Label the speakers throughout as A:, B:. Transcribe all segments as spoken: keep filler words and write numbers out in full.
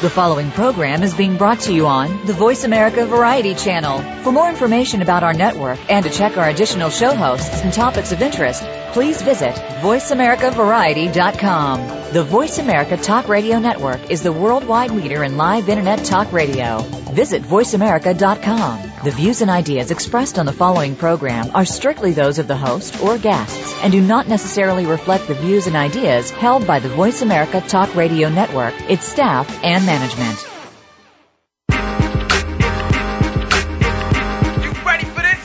A: The following program is being brought to you on the Voice America Variety Channel. For more information about our network and to check our additional show hosts and topics of interest, please visit voice america variety dot com. The Voice America Talk Radio Network is the worldwide leader in live Internet talk radio. Visit voice america dot com. The views and ideas expressed on the following program are strictly those of the host or guests and do not necessarily reflect the views and ideas held by the Voice America Talk Radio Network, its staff, and management.
B: You ready for this?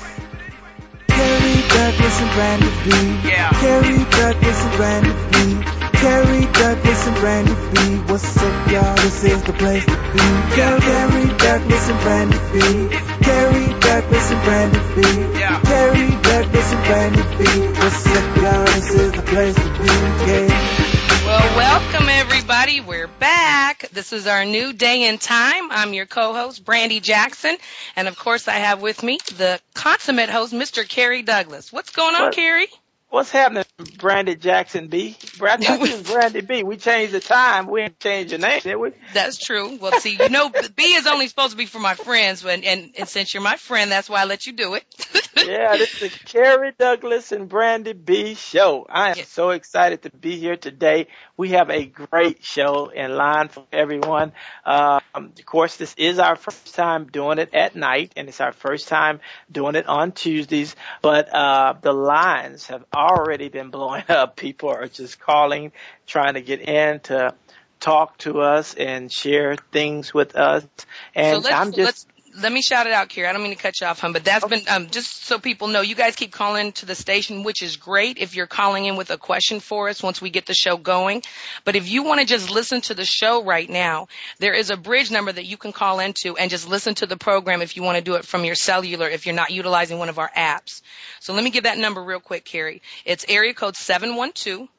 C: Carrie Douglas and Brandy B.
B: Yeah.
C: Carrie Douglas and Brandy B. Carrie Douglas and Brandy B. What's up, y'all? This is the place to be.
B: Yeah.
C: Carrie Douglas and Brandy B. Carrie Douglas and Brandy B.
B: Yeah.
C: Carrie Douglas and Brandy B. What's up, y'all? This is the place to be. Yeah.
D: Well, welcome everybody. We're back. This is our new day and time. I'm your co-host, Brandy Jackson. And of course, I have with me the consummate host, Mister Carrie Douglas. What's going on,
B: What?
D: Carrie?
B: What's happening, Brandy Jackson B? I thought you was Brandy B. We changed the time. We didn't change your name, did we?
D: That's true. Well, see, you know, B is only supposed to be for my friends, and, and, and since you're my friend, that's why I let you do it.
B: Yeah, this is the Carrie Douglas and Brandy B show. I am
D: Yes.
B: so excited to be here today. We have a great show in line for everyone. Um, of course, this is our first time doing it at night, and it's our first time doing it on Tuesdays. But uh, the lines have already been blowing up. People are just calling, trying to get in to talk to us and share things with us. And
D: so let's,
B: I'm just...
D: let's, let me shout it out, Carrie. I don't mean to cut you off, hon, but that's been, um, just so people know, you guys keep calling to the station, which is great if you're calling in with a question for us once we get the show going. But if you want to just listen to the show right now, there is a bridge number that you can call into and just listen to the program if you want to do it from your cellular, if you're not utilizing one of our apps. So let me give that number real quick, Carrie. It's area code seven one two,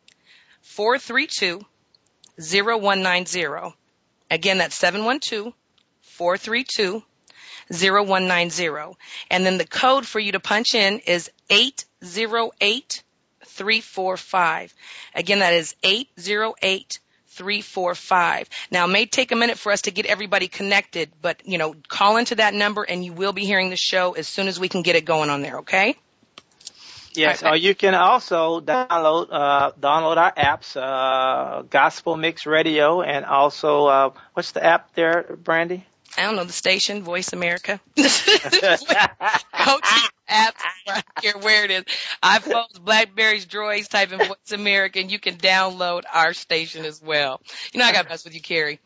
D: four three two, zero one nine zero. Again, that's seven one two, four three two, zero one nine zero. And then the code for you to punch in is eight zero eight, three four five. Again, that is eight zero eight, three four five. Now, it may take a minute for us to get everybody connected, but, you know, call into that number and you will be hearing the show as soon as we can get it going on there, okay?
B: Yes,
D: Right.
B: or you can also download uh, download our apps, uh, Gospel Mix Radio, and also uh, what's the app there, Brandy?
D: I don't know, the station, Voice America. Go to the app, I don't care where it is. iPhones, Blackberries, Droids, type in Voice America, and you can download our station as well. You know, I got to mess with you, Carrie.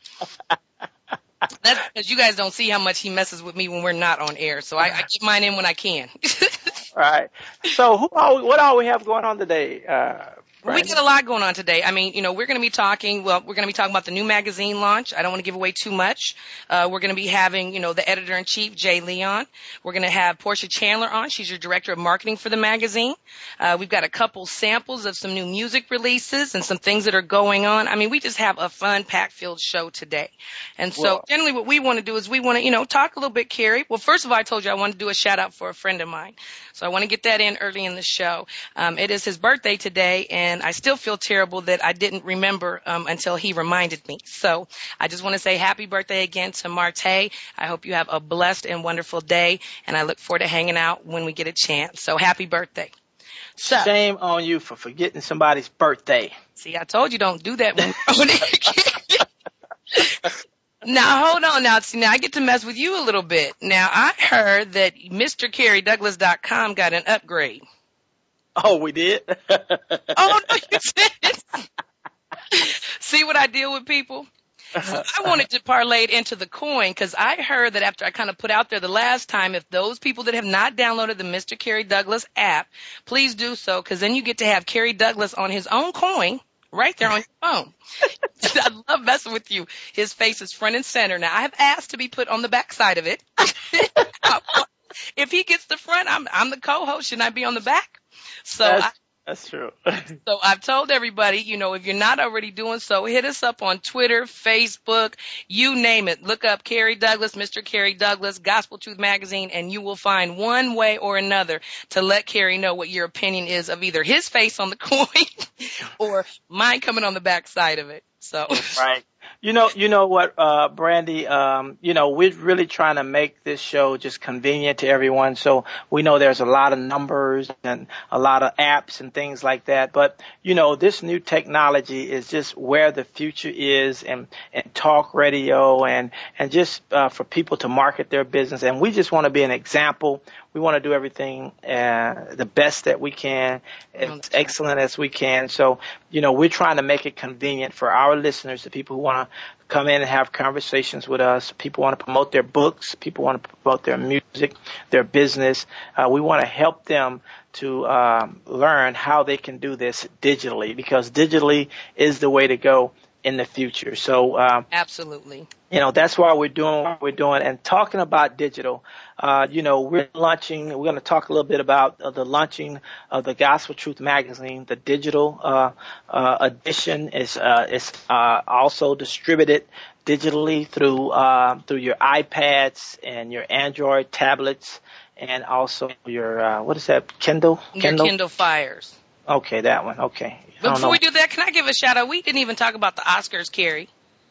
D: That's because you guys don't see how much he messes with me when we're not on air, so I, I get mine in when I can.
B: Right. So, who all, what all we have going on today? Uh,
D: We
B: Brandy?
D: got a lot going on today. I mean, you know, we're going to be talking, well, we're going to be talking about the new magazine launch. I don't want to give away too much. Uh, we're going to be having, you know, the editor-in-chief, Jay Leon. We're going to have Portia Chandler on. She's your director of marketing for the magazine. Uh, we've got a couple samples of some new music releases and some things that are going on. I mean, we just have a fun, pack-filled show today. And so
B: Well-
D: generally what we want to do is we want to, you know, talk a little bit, Carrie. Well, first of all, I told you I want to do a shout-out for a friend of mine. So I want to get that in early in the show. Um, it is his birthday today, and I still feel terrible that I didn't remember um, until he reminded me. So I just want to say happy birthday again to Marte. I hope you have a blessed and wonderful day, and I look forward to hanging out when we get a chance. So happy birthday. So,
B: Shame on you for forgetting somebody's birthday.
D: see, I told you don't do that when we're on air. Now, hold on now. See, now I get to mess with you a little bit. Now, I heard that Mister Carrie Douglas dot com got an upgrade.
B: Oh, we did?
D: Oh, no, you didn't. See what I deal with, people? So I wanted to parlay it into the coin because I heard that after I kind of put out there the last time, if those people that have not downloaded the Mister Carrie Douglas app, please do so, because then you get to have Carrie Douglas on his own coin right there on your phone. I love messing with you. His face is front and center. Now, I have asked to be put on the back side of it. If he gets the front, I'm, I'm the co-host. Shouldn't I be on the back? So
B: That's,
D: I,
B: that's true.
D: So I've told everybody, you know, if you're not already doing so, hit us up on Twitter, Facebook, you name it. Look up Carrie Douglas, Mister Carrie Douglas, Gospel Truth Magazine, and you will find one way or another to let Carrie know what your opinion is of either his face on the coin or mine coming on the back side of it. So
B: Right. You know, you know what, uh, Brandy, um, you know, we're really trying to make this show just convenient to everyone. So we know there's a lot of numbers and a lot of apps and things like that. But, you know, this new technology is just where the future is, and, and talk radio and, and just, uh, for people to market their business. And we just want to be an example. We want to do everything uh, the best that we can, as excellent as we can. So, you know, we're trying to make it convenient for our listeners, the people who want to come in and have conversations with us. People want to promote their books. People want to promote their music, their business. Uh, we want to help them to um, learn how they can do this digitally, because digitally is the way to go in the future. So, um,
D: absolutely.
B: You know, that's why we're doing what we're doing. And talking about digital, uh, you know, we're launching, we're going to talk a little bit about uh, the launching of the Gospel Truth magazine. The digital uh, uh, edition is uh, is uh, also distributed digitally through uh, through your iPads and your Android tablets, and also your, uh, what is that, Kindle?
D: Kindle? Your Kindle Fires.
B: Okay, that one. Okay.
D: But before we do that, can I give a shout out? We didn't even talk about the Oscars, Carrie.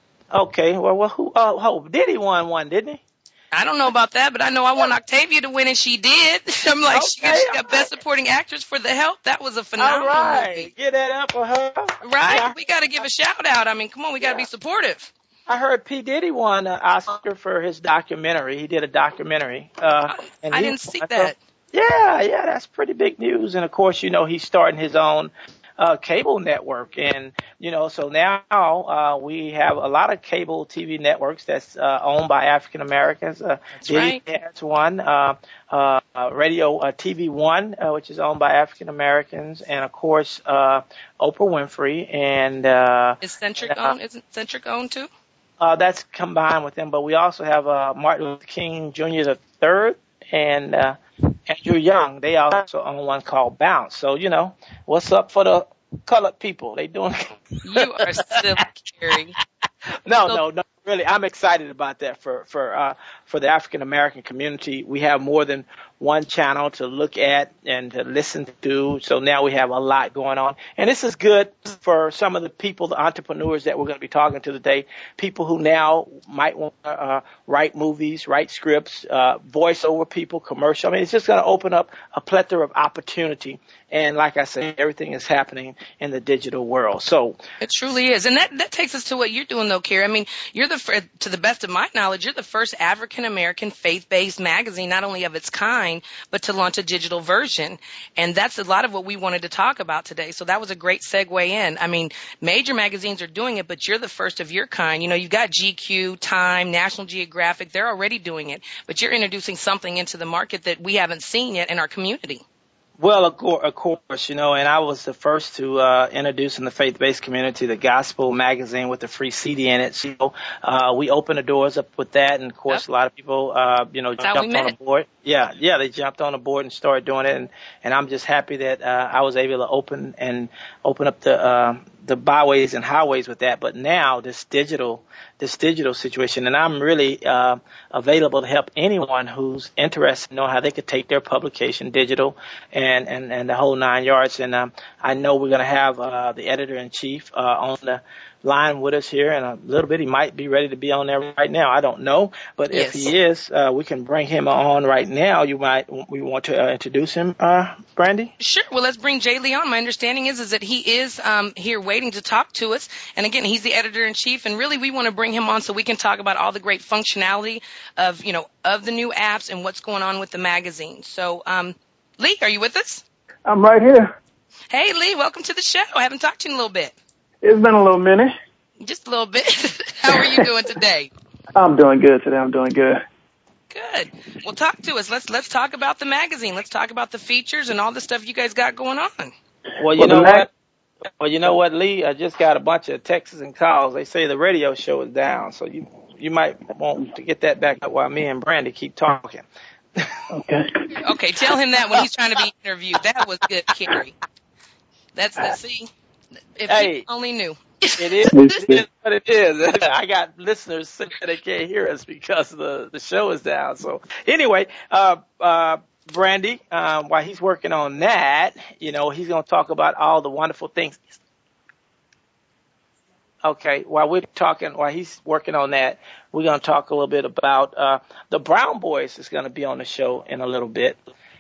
B: Okay, well, well who, uh, oh, Diddy won one, didn't he?
D: I don't know about that, but I know I want Octavia to win, and she did. I'm like, okay, she got, she got right. Best Supporting Actress for The Help. That was a phenomenal
B: all right.
D: movie.
B: Give that up for her.
D: Right? Yeah. We got to give a shout out. I mean, come on, we got to yeah. be supportive.
B: I heard P. Diddy won an Oscar for his documentary. He did a documentary. Uh,
D: oh,
B: and
D: I
B: he,
D: didn't see that.
B: Yeah, yeah, that's pretty big news. And, of course, you know, he's starting his own Uh, cable network, and you know, so now uh, we have a lot of cable T V networks that's uh, owned by African Americans. Uh,
D: that's right.
B: That's one. Uh, uh, Radio uh, T V One, uh, which is owned by African Americans, and of course uh, Oprah Winfrey. And uh,
D: is Centric uh, owned? Isn't Centric owned too?
B: Uh, that's combined with them, but we also have uh, Martin Luther King Junior the third and uh, Andrew Young. They also own one called Bounce. So, you know, what's up for the colored people? They doing.
D: You are silly, Carrie.
B: No, no, no. Really, I'm excited about that for for uh, for the African American community. We have more than one channel to look at and to listen to. So now we have a lot going on, and this is good for some of the people, the entrepreneurs that we're going to be talking to today. People who now might want to uh, write movies, write scripts, uh, voice over people, commercial. I mean, it's just going to open up a plethora of opportunity. And like I said, everything is happening in the digital world. So
D: it truly is, and that that takes us to what you're doing, though, Carrie. I mean, you're the to the best of my knowledge, you're the first African American faith-based magazine, not only of its kind, but to launch a digital version. And that's a lot of what we wanted to talk about today. So that was a great segue in. I mean, major magazines are doing it, but you're the first of your kind. You know, you've got G Q, Time, National Geographic. They're already doing it, but you're introducing something into the market that we haven't seen yet in our community.
B: Well, of course, you know, and I was the first to uh, introduce in the faith-based community the gospel magazine with the free C D in it. So uh, we opened the doors up with that, and of course, yep. a lot of people, uh, you know,
D: That's
B: jumped on the board. Yeah, yeah, they jumped on the board and started doing it, and, and I'm just happy that uh, I was able to open and open up the uh, the byways and highways with that. But now this digital, this digital situation, and I'm really uh, available to help anyone who's interested in knowing how they could take their publication digital and, and, and the whole nine yards. And um, I know we're going to have uh, the editor-in-chief uh, on the line with us here in a little bit. He might be ready to be on there right now. I don't know. But
D: yes.
B: if he is, uh, we can bring him on right now. You might, we want to uh, introduce him, uh, Brandy?
D: Sure. Well, let's bring Jay Lee on. My understanding is, is that he is um, here waiting to talk to us. And again, he's the editor-in-chief. And really, we want to bring him on so we can talk about all the great functionality of, you know, of the new apps and what's going on with the magazine. So, um, Lee, are you with us?
E: I'm right here.
D: Hey, Lee, welcome to the show. I haven't talked to you in a little bit.
E: It's been a little minute.
D: Just a little bit. How are you doing today?
E: I'm doing good today. I'm doing good.
D: Good. Well, talk to us. Let's let's talk about the magazine. Let's talk about the features and all the stuff you guys got going on.
B: Well, you well, know mag- what? Well, you know what, Lee? I just got a bunch of texts and calls. They say the radio show is down, so you you might want to get that back up while me and Brandy keep talking.
E: Okay.
D: Okay. Tell him that when he's trying to be interviewed. That was good, Carrie. That's the see. If
B: hey,
D: you only knew.
B: It is, it is what it is. I got listeners saying they can't hear us because the, the show is down. So anyway, uh, uh, Brandy, um, while he's working on that, you know, he's going to talk about all the wonderful things. Okay, while we're talking, while he's working on that, we're going to talk a little bit about uh, the Brown Boys is going to be on the show in a little bit,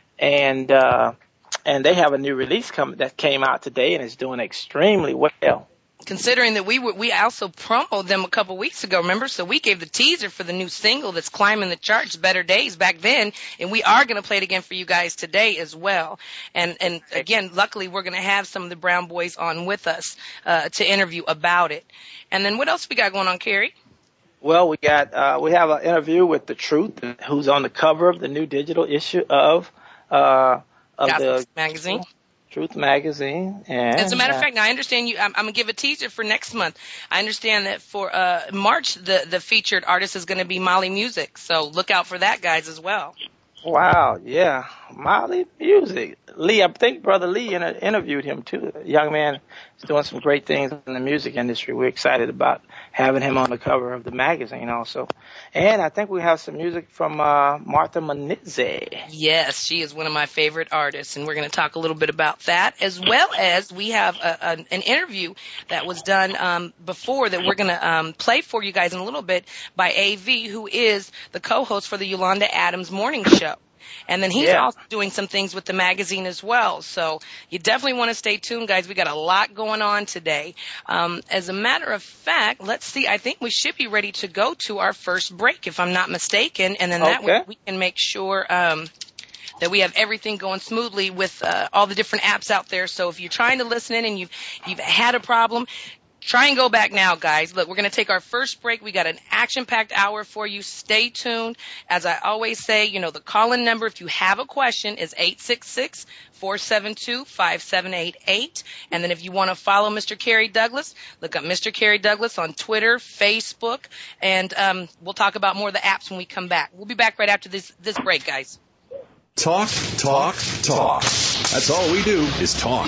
B: and uh, and they have a new release coming that came out today and is doing extremely well.
D: Considering that we were, we also promoted them a couple weeks ago, remember? So we gave the teaser for the new single that's climbing the charts, Better Days, back then, and we are going to play it again for you guys today as well. And and again, luckily, we're going to have some of the Brown Boys on with us uh, to interview about it. And then what else we got going on, Carrie?
B: Well, we got uh, we have an interview with The Truth, who's on the cover of the new digital issue of uh, of
D: Gospel
B: the
D: magazine.
B: Truth magazine. And
D: as a matter of
B: uh,
D: fact, now I understand you. I'm, I'm gonna give a teaser for next month. I understand that for uh, March, the the featured artist is going to be Molly Music. So look out for that, guys, as well.
B: Wow, yeah, Molly Music. Lee, I think Brother Lee inter- interviewed him too. The young man is doing some great things in the music industry. We're excited about having him on the cover of the magazine also. And I think we have some music from uh, Martha Manizzi.
D: Yes, she is one of my favorite artists, and we're going to talk a little bit about that, as well as we have a, a, an interview that was done um, before that we're going to um, play for you guys in a little bit by A V, who is the co-host for the Yolanda Adams Morning Show. And then he's
B: yeah.
D: also doing some things with the magazine as well. So you definitely want to stay tuned, guys. We got a lot going on today. Um, as a matter of fact, let's see. I think we should be ready to go to our first break, if I'm not mistaken. And then that
B: okay.
D: way we can make sure um, that we have everything going smoothly with uh, all the different apps out there. So if you're trying to listen in and you've, you've had a problem, try and go back now, guys. Look, we're going to take our first break. We got an action-packed hour for you. Stay tuned. As I always say, you know, the call-in number, if you have a question, is eight six six, four seven two, five seven eight eight. And then if you want to follow Mister Kerry Douglas, look up Mister Kerry Douglas on Twitter, Facebook, and um, we'll talk about more of the apps when we come back. We'll be back right after this, this break, guys.
F: Talk, talk, talk. That's all we do is talk.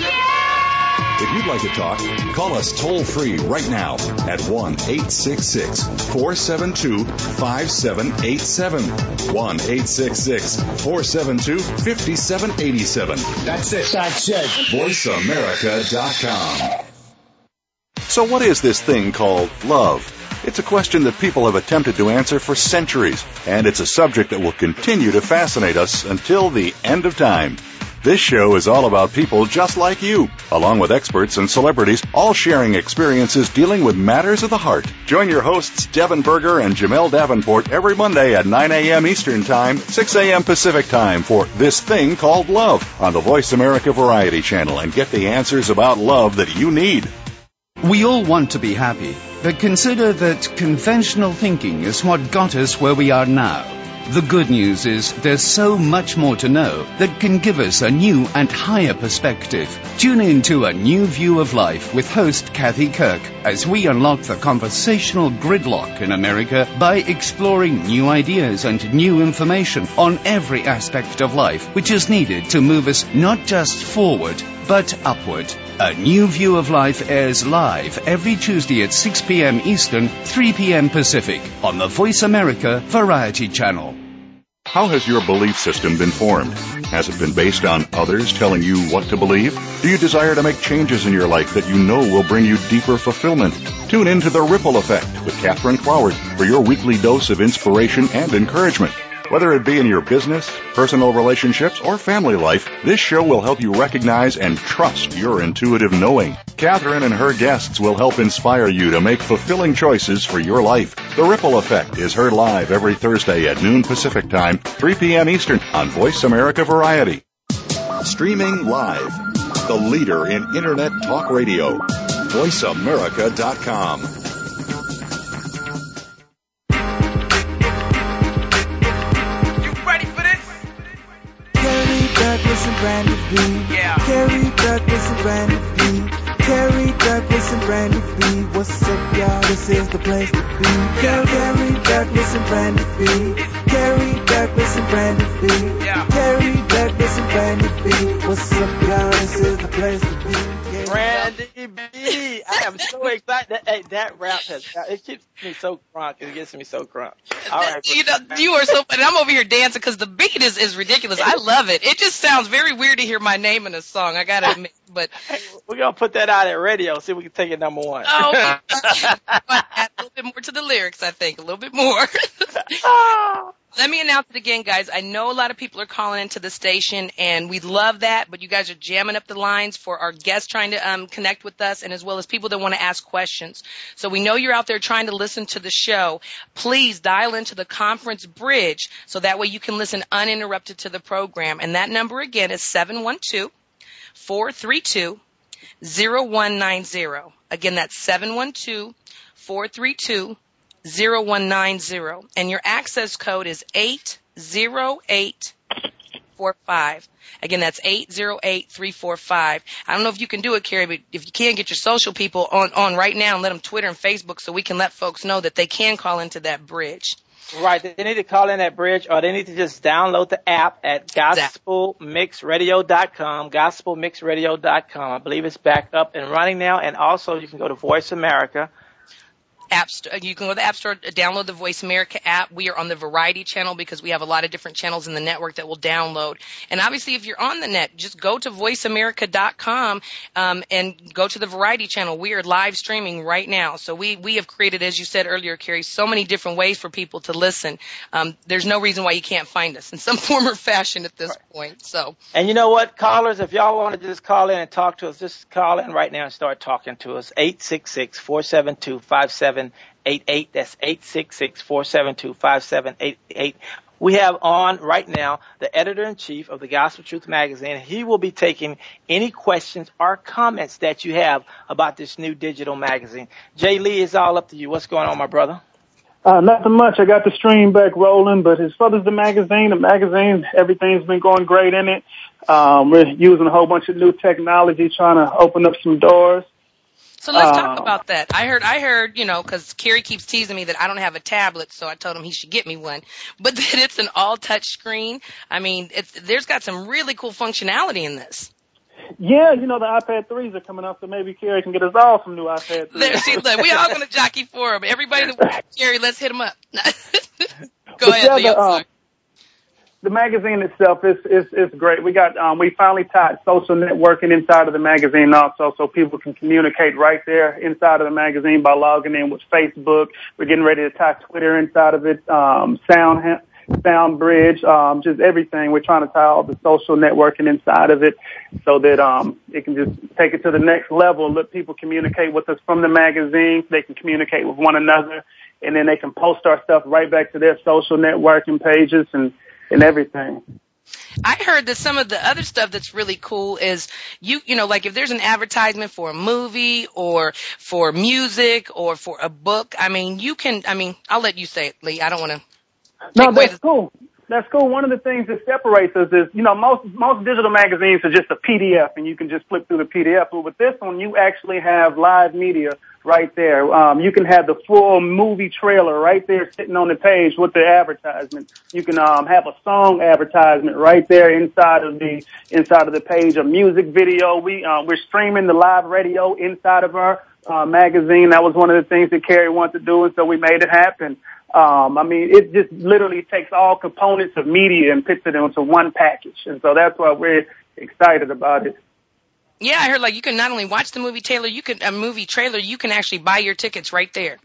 F: If you'd like to talk, call us toll-free right now at one eight six six, four seven two, five seven eight seven. one eight six six, four seven two, five seven eight seven.
G: That's it. That's it.
F: voice america dot com.
H: So what is this thing called love? It's a question that people have attempted to answer for centuries, and it's a subject that will continue to fascinate us until the end of time. This show is all about people just like you, along with experts and celebrities, all sharing experiences dealing with matters of the heart. Join your hosts, Devin Berger and Jamel Davenport, every Monday at nine a.m. Eastern Time, six a.m. Pacific Time for This Thing Called Love on the Voice America Variety Channel, and get the answers about love that you need.
I: We all want to be happy, but consider that conventional thinking is what got us where we are now. The good news is there's so much more to know that can give us a new and higher perspective. Tune in to A New View of Life with host Kathy Kirk as we unlock the conversational gridlock in America by exploring new ideas and new information on every aspect of life which is needed to move us not just forward, but upward. A New View of Life airs live every Tuesday at six p.m. Eastern, three p.m. Pacific on the Voice America Variety Channel.
H: How has your belief system been formed? Has it been based on others telling you what to believe? Do you desire to make changes in your life that you know will bring you deeper fulfillment? Tune in to The Ripple Effect with Catherine Cloward for your weekly dose of inspiration and encouragement. Whether it be in your business, personal relationships, or family life, this show will help you recognize and trust your intuitive knowing. Catherine and her guests will help inspire you to make fulfilling choices for your life. The Ripple Effect is heard live every Thursday at noon Pacific Time, three p.m. Eastern on Voice America Variety. Streaming live, the leader in Internet talk radio, voice america dot com.
C: Douglas and Brandy B.
D: Yeah.
C: Kerry Douglas and Brandy B. Kerry Douglas and Brandy B. What's up, y'all? This is the place to be.
D: Yeah.
C: Kerry Douglas and Brandy B. Kerry Douglas and Brandy B.
D: Yeah.
C: Kerry Douglas and Brandy B. What's up, y'all? This is the place to be. Yeah.
B: Brandy B. I am so excited. That, hey, that rap has, it keeps me so crunk. It gets me so crunk. All right.
D: You know, you are so funny. I'm over here dancing because the beat is, is ridiculous. I love it. It just sounds very weird to hear my name in a song. I got to admit. But
B: hey, we're going to put that out at radio, see if we can take it number one.
D: Oh, add a little bit more to the lyrics, I think. A little bit more. Let me announce it again, guys. I know a lot of people are calling into the station, and we love that, but you guys are jamming up the lines for our guests trying to um, connect with us, and as well as people that want to ask questions. So we know you're out there trying to listen to the show. Please dial into the conference bridge so that way you can listen uninterrupted to the program. And that number again is seven one two, four three two, zero one nine zero. Again, that's seven one two, four three two, zero one nine zero. And your access code is eight zero eight four five. Again, that's eight zero eight three four five. I don't know if you can do it, Carrie, but if you can, get your social people on, on right now and let them Twitter and Facebook so we can let folks know that they can call into that bridge.
B: Right. They need to call in that bridge, or they need to just download the app at gospel mix radio dot com, gospel mix radio dot com. I believe it's back up and running now. And also you can go to Voice America.
D: App Store. You can go to the App Store, download the Voice America app. We are on the Variety channel because we have a lot of different channels in the network that will download. And obviously, if you're on the net, just go to voice america dot com um, and go to the Variety channel. We are live streaming right now. So we, we have created, as you said earlier, Carrie, so many different ways for people to listen. Um, there's no reason why you can't find us in some form or fashion at this right. point. So.
B: And you know what, callers, if y'all want to just call in and talk to us, just call in right now and start talking to us. eight six six, four seven two, five seven eight eight. That's eight six six, four seven two, five seven eight eight. We have on right now the editor-in-chief of the Gospel Truth magazine. He will be taking any questions or comments that you have about this new digital magazine. Jay Lee, it's all up to you. What's going on, my brother?
E: Uh, nothing much. I got the stream back rolling, but as far as the magazine, the magazine, everything's been going great in it. Um, we're using a whole bunch of new technology, trying to open up some doors.
D: So let's talk about that. I heard, I heard, you know, because Kerry keeps teasing me that I don't have a tablet, so I told him he should get me one. But that it's an all-touch screen. I mean, it's, there's got some really cool functionality in this.
E: Yeah, you know, the iPad threes are coming out, so maybe Kerry can get us all some new iPad threes.
D: There, see, look, we all going to jockey for him. Everybody that wants Kerry, let's hit him up. Go
E: but
D: ahead,
E: yeah,
D: Leo.
E: the, um, the magazine itself is, is, is great. We got, um, we finally tied social networking inside of the magazine also, so people can communicate right there inside of the magazine by logging in with Facebook. We're getting ready to tie Twitter inside of it, um, Sound, SoundBridge, um, just everything. We're trying to tie all the social networking inside of it so that, um, it can just take it to the next level, let people communicate with us from the magazine. They can communicate with one another, and then they can post our stuff right back to their social networking pages and, and everything.
D: I heard that some of the other stuff that's really cool is you, you know, like if there's an advertisement for a movie or for music or for a book, I mean, you can, I mean, I'll let you say it, Lee. I don't want to.
E: No, that's the- cool. That's cool. One of the things that separates us is, you know, most, most digital magazines are just a P D F and you can just flip through the P D F. But with this one, you actually have live media right there. Um, you can have the full movie trailer right there sitting on the page with the advertisement. You can, um, have a song advertisement right there inside of the, inside of the page, a music video. We, um, we're streaming the live radio inside of our, uh, magazine. That was one of the things that Kerry wanted to do, and so we made it happen. Um, I mean, it just literally takes all components of media and puts it into one package. And so that's why we're excited about it.
D: Yeah, I heard like you can not only watch the movie trailer, you can a movie trailer, you can actually buy your tickets right there.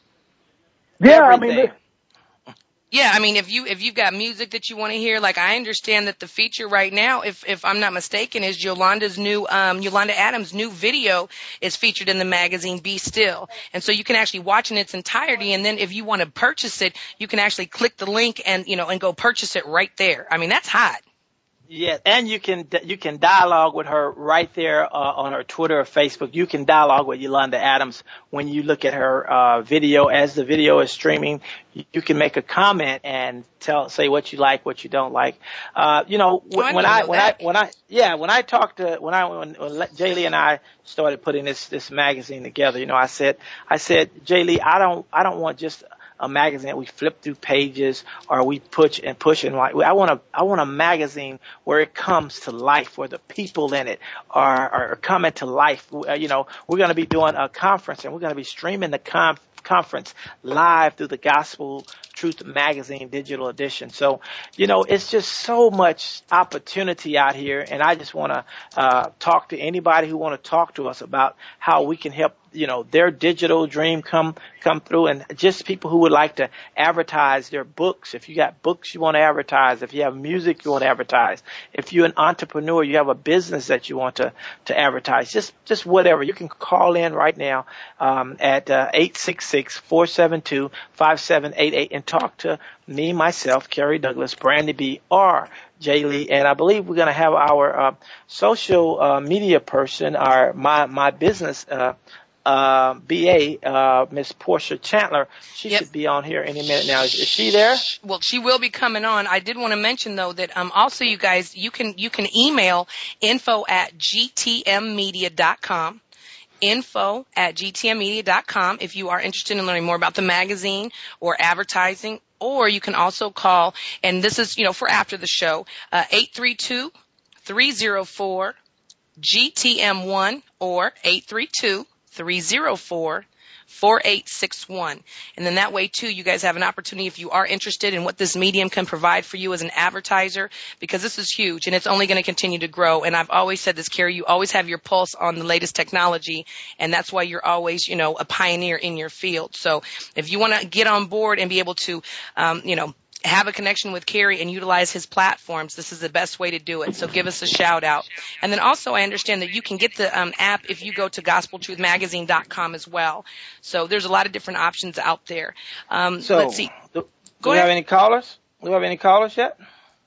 E: Yeah, Everything. I mean,
D: yeah, I mean, if you if you've got music that you want to hear, like I understand that the feature right now, if if I'm not mistaken, is Yolanda's new um Yolanda Adams' new video is featured in the magazine Be Still, and so you can actually watch in its entirety. And then if you want to purchase it, you can actually click the link and you know and go purchase it right there. I mean, that's hot.
B: Yeah, and you can you can dialogue with her right there uh, on her Twitter or Facebook. You can dialogue with Yolanda Adams when you look at her uh, video. As the video is streaming, you, you can make a comment and tell say what you like, what you don't like. Uh, you know, w-
D: oh,
B: when
D: I
B: I when that. I when I yeah when I talked to when I when, when Jay Lee and I started putting this this magazine together, you know, I said I said Jay Lee, I don't I don't want just a magazine that we flip through pages or we push and push and like. I want a I want a magazine where it comes to life, where the people in it are are coming to life. You know, we're going to be doing a conference and we're going to be streaming the conference. conference live through the Gospel Truth Magazine digital edition. So, you know, it's just so much opportunity out here, and I just want to uh, talk to anybody who want to talk to us about how we can help, you know, their digital dream come come through, and just people who would like to advertise their books. If you got books you want to advertise, if you have music you want to advertise, if you're an entrepreneur, you have a business that you want to, to advertise, just just whatever. You can call in right now um, at uh, eight six six, four seven two, five seven eight eight and talk to me, myself, Kerry Douglas, Brandy B, or Jay Lee, and I believe we're going to have our uh, social uh, media person, our my my business uh, uh, B A, uh, Miss Portia Chandler. She yep. should be on here any minute now. Is, is she there?
D: Well, she will be coming on. I did want to mention though that um also you guys you can you can email info at g t m media dot com. info at g t m media dot com if you are interested in learning more about the magazine or advertising, or you can also call, and this is, you know, for after the show, uh, eight three two, three oh four, G T M one or eight three two, three oh four, four eight six one. And then that way, too, you guys have an opportunity if you are interested in what this medium can provide for you as an advertiser, because this is huge and it's only going to continue to grow. And I've always said this, Kerry, you always have your pulse on the latest technology, and that's why you're always, you know, a pioneer in your field. So if you want to get on board and be able to, um, you know, have a connection with Kerry and utilize his platforms, this is the best way to do it. So give us a shout out. And then also I understand that you can get the um, app if you go to gospel truth magazine dot com as well. So there's a lot of different options out there. Um,
B: so
D: let's see.
B: Do,
D: go
B: do we
D: ahead.
B: have any callers? Do we have any callers yet?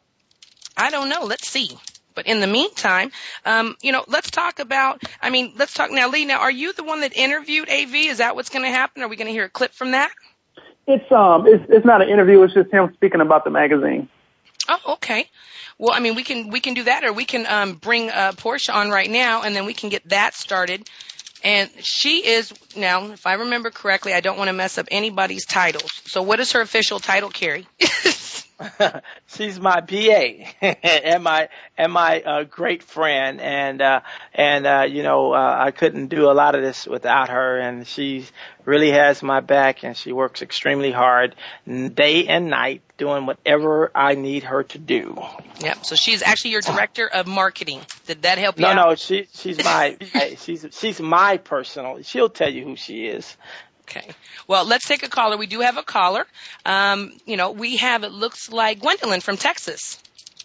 D: I don't know. Let's see. But in the meantime, um, you know, let's talk about, I mean, let's talk now. Lee, now, are you the one that interviewed A V? Is that what's going to happen? Are we going to hear a clip from that?
E: It's um, it's it's not an interview. It's just him speaking about the magazine.
D: Oh, okay. Well, I mean, we can we can do that, or we can um, bring uh, Portia on right now, and then we can get that started. And she is now, if I remember correctly, I don't want to mess up anybody's titles. So, what is her official title, Kerry?
B: She's my B A and my and my uh, great friend, and uh, and uh, you know uh, I couldn't do a lot of this without her, and she really has my back, and she works extremely hard day and night doing whatever I need her to do.
D: Yep. So she's actually your director of marketing. Did that help you
B: no,
D: out?
B: No, no. She she's my she's she's my personal. She'll tell you who she is.
D: Okay. Well, let's take a caller. We do have a caller. Um, you know, we have, it looks like Gwendolyn from Texas.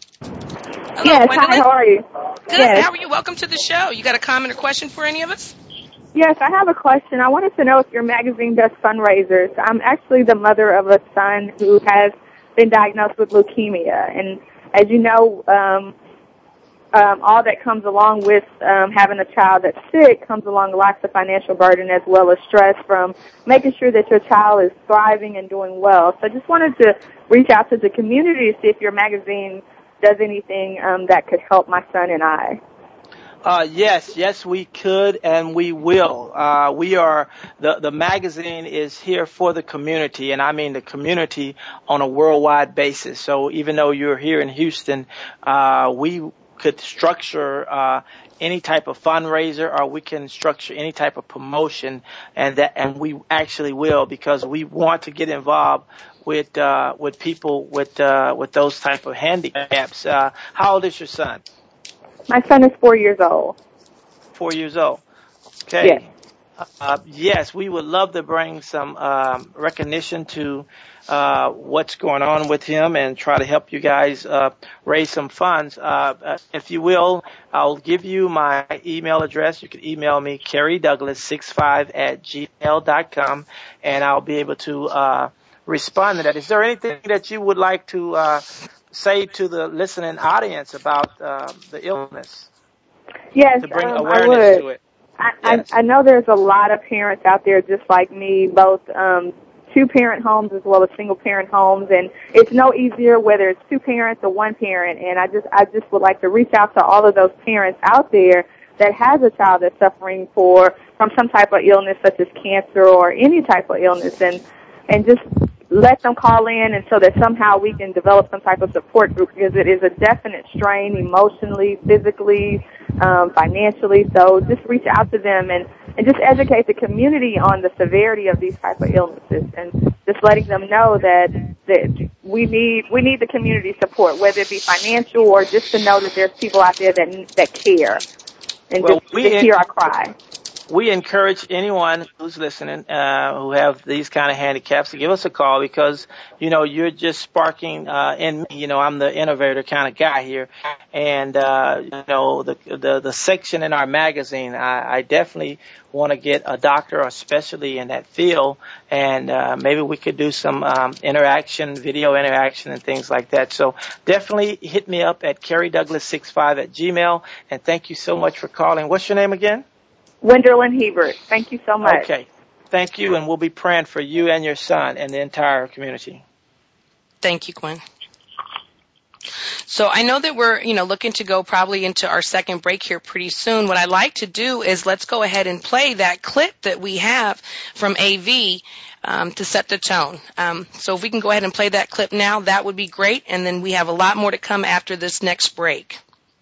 D: Hello,
G: yes,
D: Gwendolyn.
G: hi, how are you?
D: Good.
G: Yes.
D: How are you? Welcome to the show. You got a comment or question for any of us?
G: Yes, I have a question. I wanted to know if your magazine does fundraisers. I'm actually the mother of a son who has been diagnosed with leukemia. And as you know, um, Um, all that comes along with um, having a child that's sick comes along lots of financial burden as well as stress from making sure that your child is thriving and doing well. So I just wanted to reach out to the community to see if your magazine does anything um, that could help my son and I.
B: Uh, yes, yes, we could, and we will. Uh, we are, the, the magazine is here for the community, and I mean the community on a worldwide basis. So even though you're here in Houston, uh, we could structure uh any type of fundraiser, or we can structure any type of promotion, and that and we actually will, because we want to get involved with uh with people with uh with those type of handicaps. Uh how old is your son?
G: My son is four years old.
B: Four years old. Okay.
G: Yes.
B: Uh, yes, we would love to bring some um, recognition to uh, what's going on with him and try to help you guys uh, raise some funds. Uh, if you will, I'll give you my email address. You can email me, Kerry Douglas sixty-five at gmail dot com, and I'll be able to uh, respond to that. Is there anything that you would like to uh, say to the listening audience about uh, the illness?
G: Yes,
B: to bring
G: um,
B: awareness
G: I would.
B: to it.
G: I,
B: Yes.
G: I, I know there's a lot of parents out there just like me, both um, two-parent homes as well as single-parent homes, and it's no easier whether it's two parents or one parent. And I just I just would like to reach out to all of those parents out there that has a child that's suffering for from some type of illness such as cancer or any type of illness, and and just let them call in, and so that somehow we can develop some type of support group, because it is a definite strain emotionally, physically, um, financially. So just reach out to them and, and just educate the community on the severity of these type of illnesses, and just letting them know that, that we need we need the community support, whether it be financial or just to know that there's people out there that that care and
B: well,
G: just,
B: we
G: just hear our cry.
B: We encourage anyone who's listening, uh, who have these kind of handicaps to give us a call, because, you know, you're just sparking, uh, in me. You know, I'm the innovator kind of guy here. And, uh, you know, the, the, the section in our magazine, I, I definitely want to get a doctor or specialty in that field. And, uh, maybe we could do some, um, interaction, video interaction and things like that. So definitely hit me up at Carrie Douglas sixty-five at Gmail. And thank you so much for calling. What's your name again?
G: Wenderlin Hebert. Thank you so much.
B: Okay. Thank you, and we'll be praying for you and your son and the entire community.
D: Thank you, Gwen. So I know that we're, you know, looking to go probably into our second break here pretty soon. What I'd like to do is let's go ahead and play that clip that we have from A V um, to set the tone. Um, so if we can go ahead and play that clip now, that would be great. And then we have a lot more to come after this next break.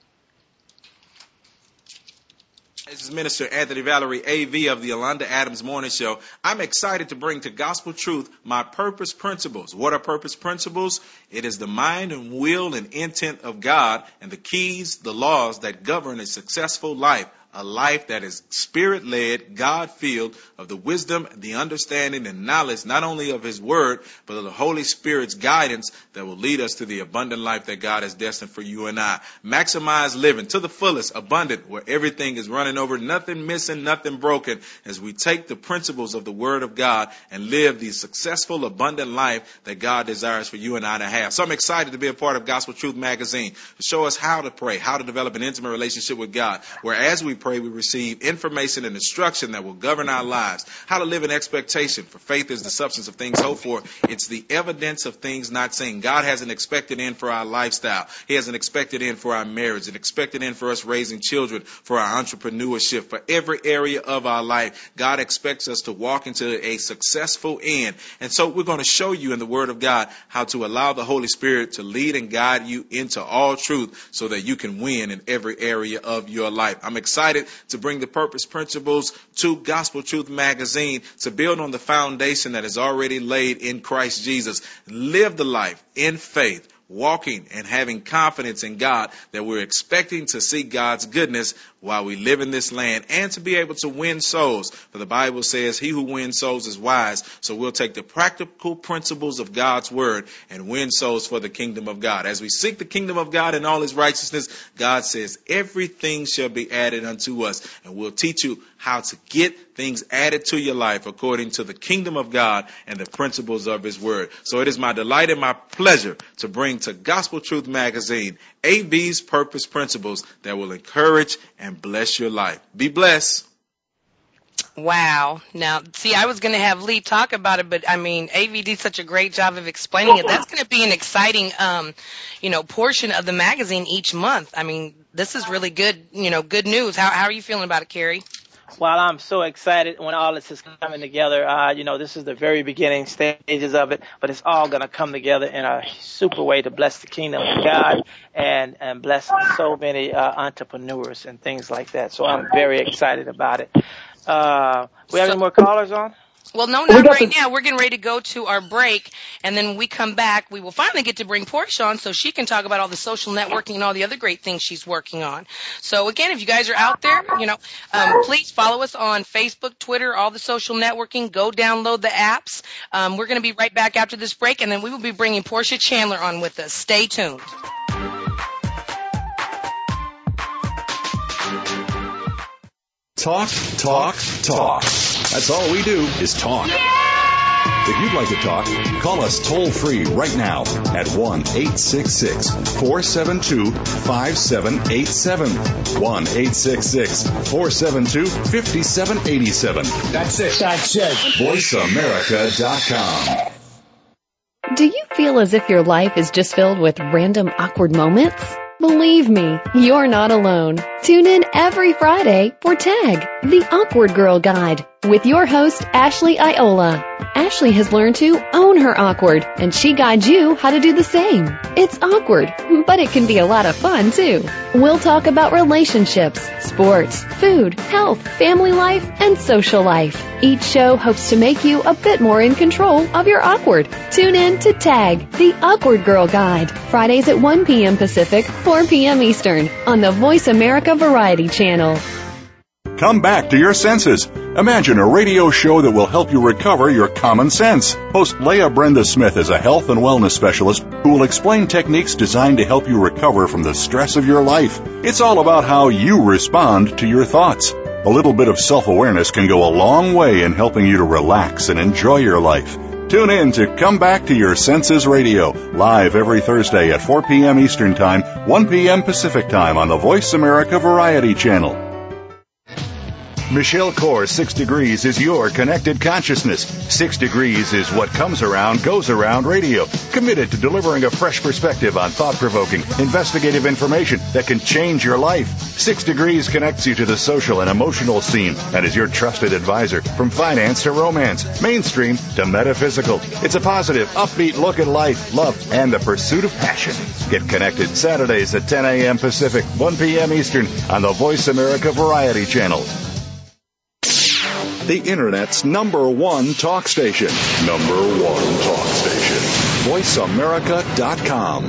J: This is Minister Anthony Valerie, A V of the Yolanda Adams Morning Show. I'm excited to bring to Gospel Truth my purpose principles. What are purpose principles? It is the mind and will and intent of God and the keys, the laws that govern a successful life. A life that is spirit-led, God-filled, of the wisdom, the understanding, and knowledge, not only of His Word, but of the Holy Spirit's guidance that will lead us to the abundant life that God has destined for you and I. Maximize living to the fullest, abundant, where everything is running over, nothing missing, nothing broken, as we take the principles of the Word of God and live the successful, abundant life that God desires for you and I to have. So I'm excited to be a part of Gospel Truth Magazine to show us how to pray, how to develop an intimate relationship with God, where as we pray, we receive information and instruction that will govern our lives. How to live in expectation, for faith is the substance of things hoped for. It's the evidence of things not seen. God has an expected end for our lifestyle. He has an expected end for our marriage, an expected end for us raising children, for our entrepreneurship, for every area of our life. God expects us to walk into a successful end. And so we're going to show you in the Word of God how to allow the Holy Spirit to lead and guide you into all truth so that you can win in every area of your life. I'm excited to bring the purpose principles to Gospel Truth Magazine to build on the foundation that is already laid in Christ Jesus. Live the life in faith, walking and having confidence in God that we're expecting to see God's goodness while we live in this land, and to be able to win souls. For the Bible says, he who wins souls is wise. So we'll take the practical principles of God's word and win souls for the kingdom of God. As we seek the kingdom of God and all his righteousness, God says everything shall be added unto us. And we'll teach you how to get things added to your life according to the kingdom of God and the principles of his word. So it is my delight and my pleasure to bring to Gospel Truth Magazine A V's purpose principles that will encourage and bless your life. Be blessed.
D: Wow. Now, see, I was going to have Lee talk about it, but I mean, A V did such a great job of explaining it. That's going to be an exciting, um, you know, portion of the magazine each month. I mean, this is really good, you know, good news. How, how are you feeling about it, Carrie?
B: Well, I'm so excited when all this is coming together. Uh, you know, this is the very beginning stages of it, but it's all going to come together in a super way to bless the kingdom of God and, and bless so many uh, entrepreneurs and things like that. So I'm very excited about it. Uh, we have so, any more callers on?
D: Well, no, not right now. We're getting ready to go to our break, and then when we come back, we will finally get to bring Portia on so she can talk about all the social networking and all the other great things she's working on. So, again, if you guys are out there, you know, um, please follow us on Facebook, Twitter, all the social networking. Go download the apps. Um, we're going to be right back after this break, and then we will be bringing Portia Chandler on with us. Stay tuned.
F: Talk, talk, talk. That's all we do is talk. Yeah! If you'd like to talk, call us toll free right now at one eight six six, four seven two, five seven eight seven. one eight six six, four seven two, five seven eight seven.
K: That's it. That's it.
F: voice america dot com.
L: Do you feel as if your life is just filled with random awkward moments? Believe me, you're not alone. Tune in every Friday for TAG, the Awkward Girl Guide. with your host, Ashley Iola. Ashley has learned to own her awkward, and she guides you how to do the same. It's awkward, but it can be a lot of fun, too. We'll talk about relationships, sports, food, health, family life, and social life. Each show hopes to make you a bit more in control of your awkward. Tune in to TAG, the Awkward Girl Guide, Fridays at one p.m. Pacific, four p.m. Eastern, on the Voice America Variety Channel.
H: Come back to your senses. Imagine a radio show that will help you recover your common sense. Host Leah Brenda Smith is a health and wellness specialist who will explain techniques designed to help you recover from the stress of your life. It's all about how you respond to your thoughts. A little bit of self-awareness can go a long way in helping you to relax and enjoy your life. Tune in to Come Back to Your Senses Radio, live every Thursday at four p.m. Eastern Time, one p.m. Pacific Time on the Voice America Variety Channel. Michelle Kors Six Degrees is your connected consciousness. Six Degrees is what comes around, goes around radio. Committed to delivering a fresh perspective on thought-provoking, investigative information that can change your life. Six Degrees connects you to the social and emotional scene and is your trusted advisor from finance to romance, mainstream to metaphysical. It's a positive, upbeat look at life, love, and the pursuit of passion. Get connected Saturdays at ten a.m. Pacific, one p.m. Eastern on the Voice America Variety Channel. The Internet's number one talk station. Number one talk station. voice america dot com.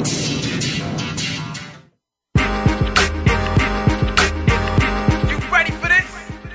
B: You ready for this?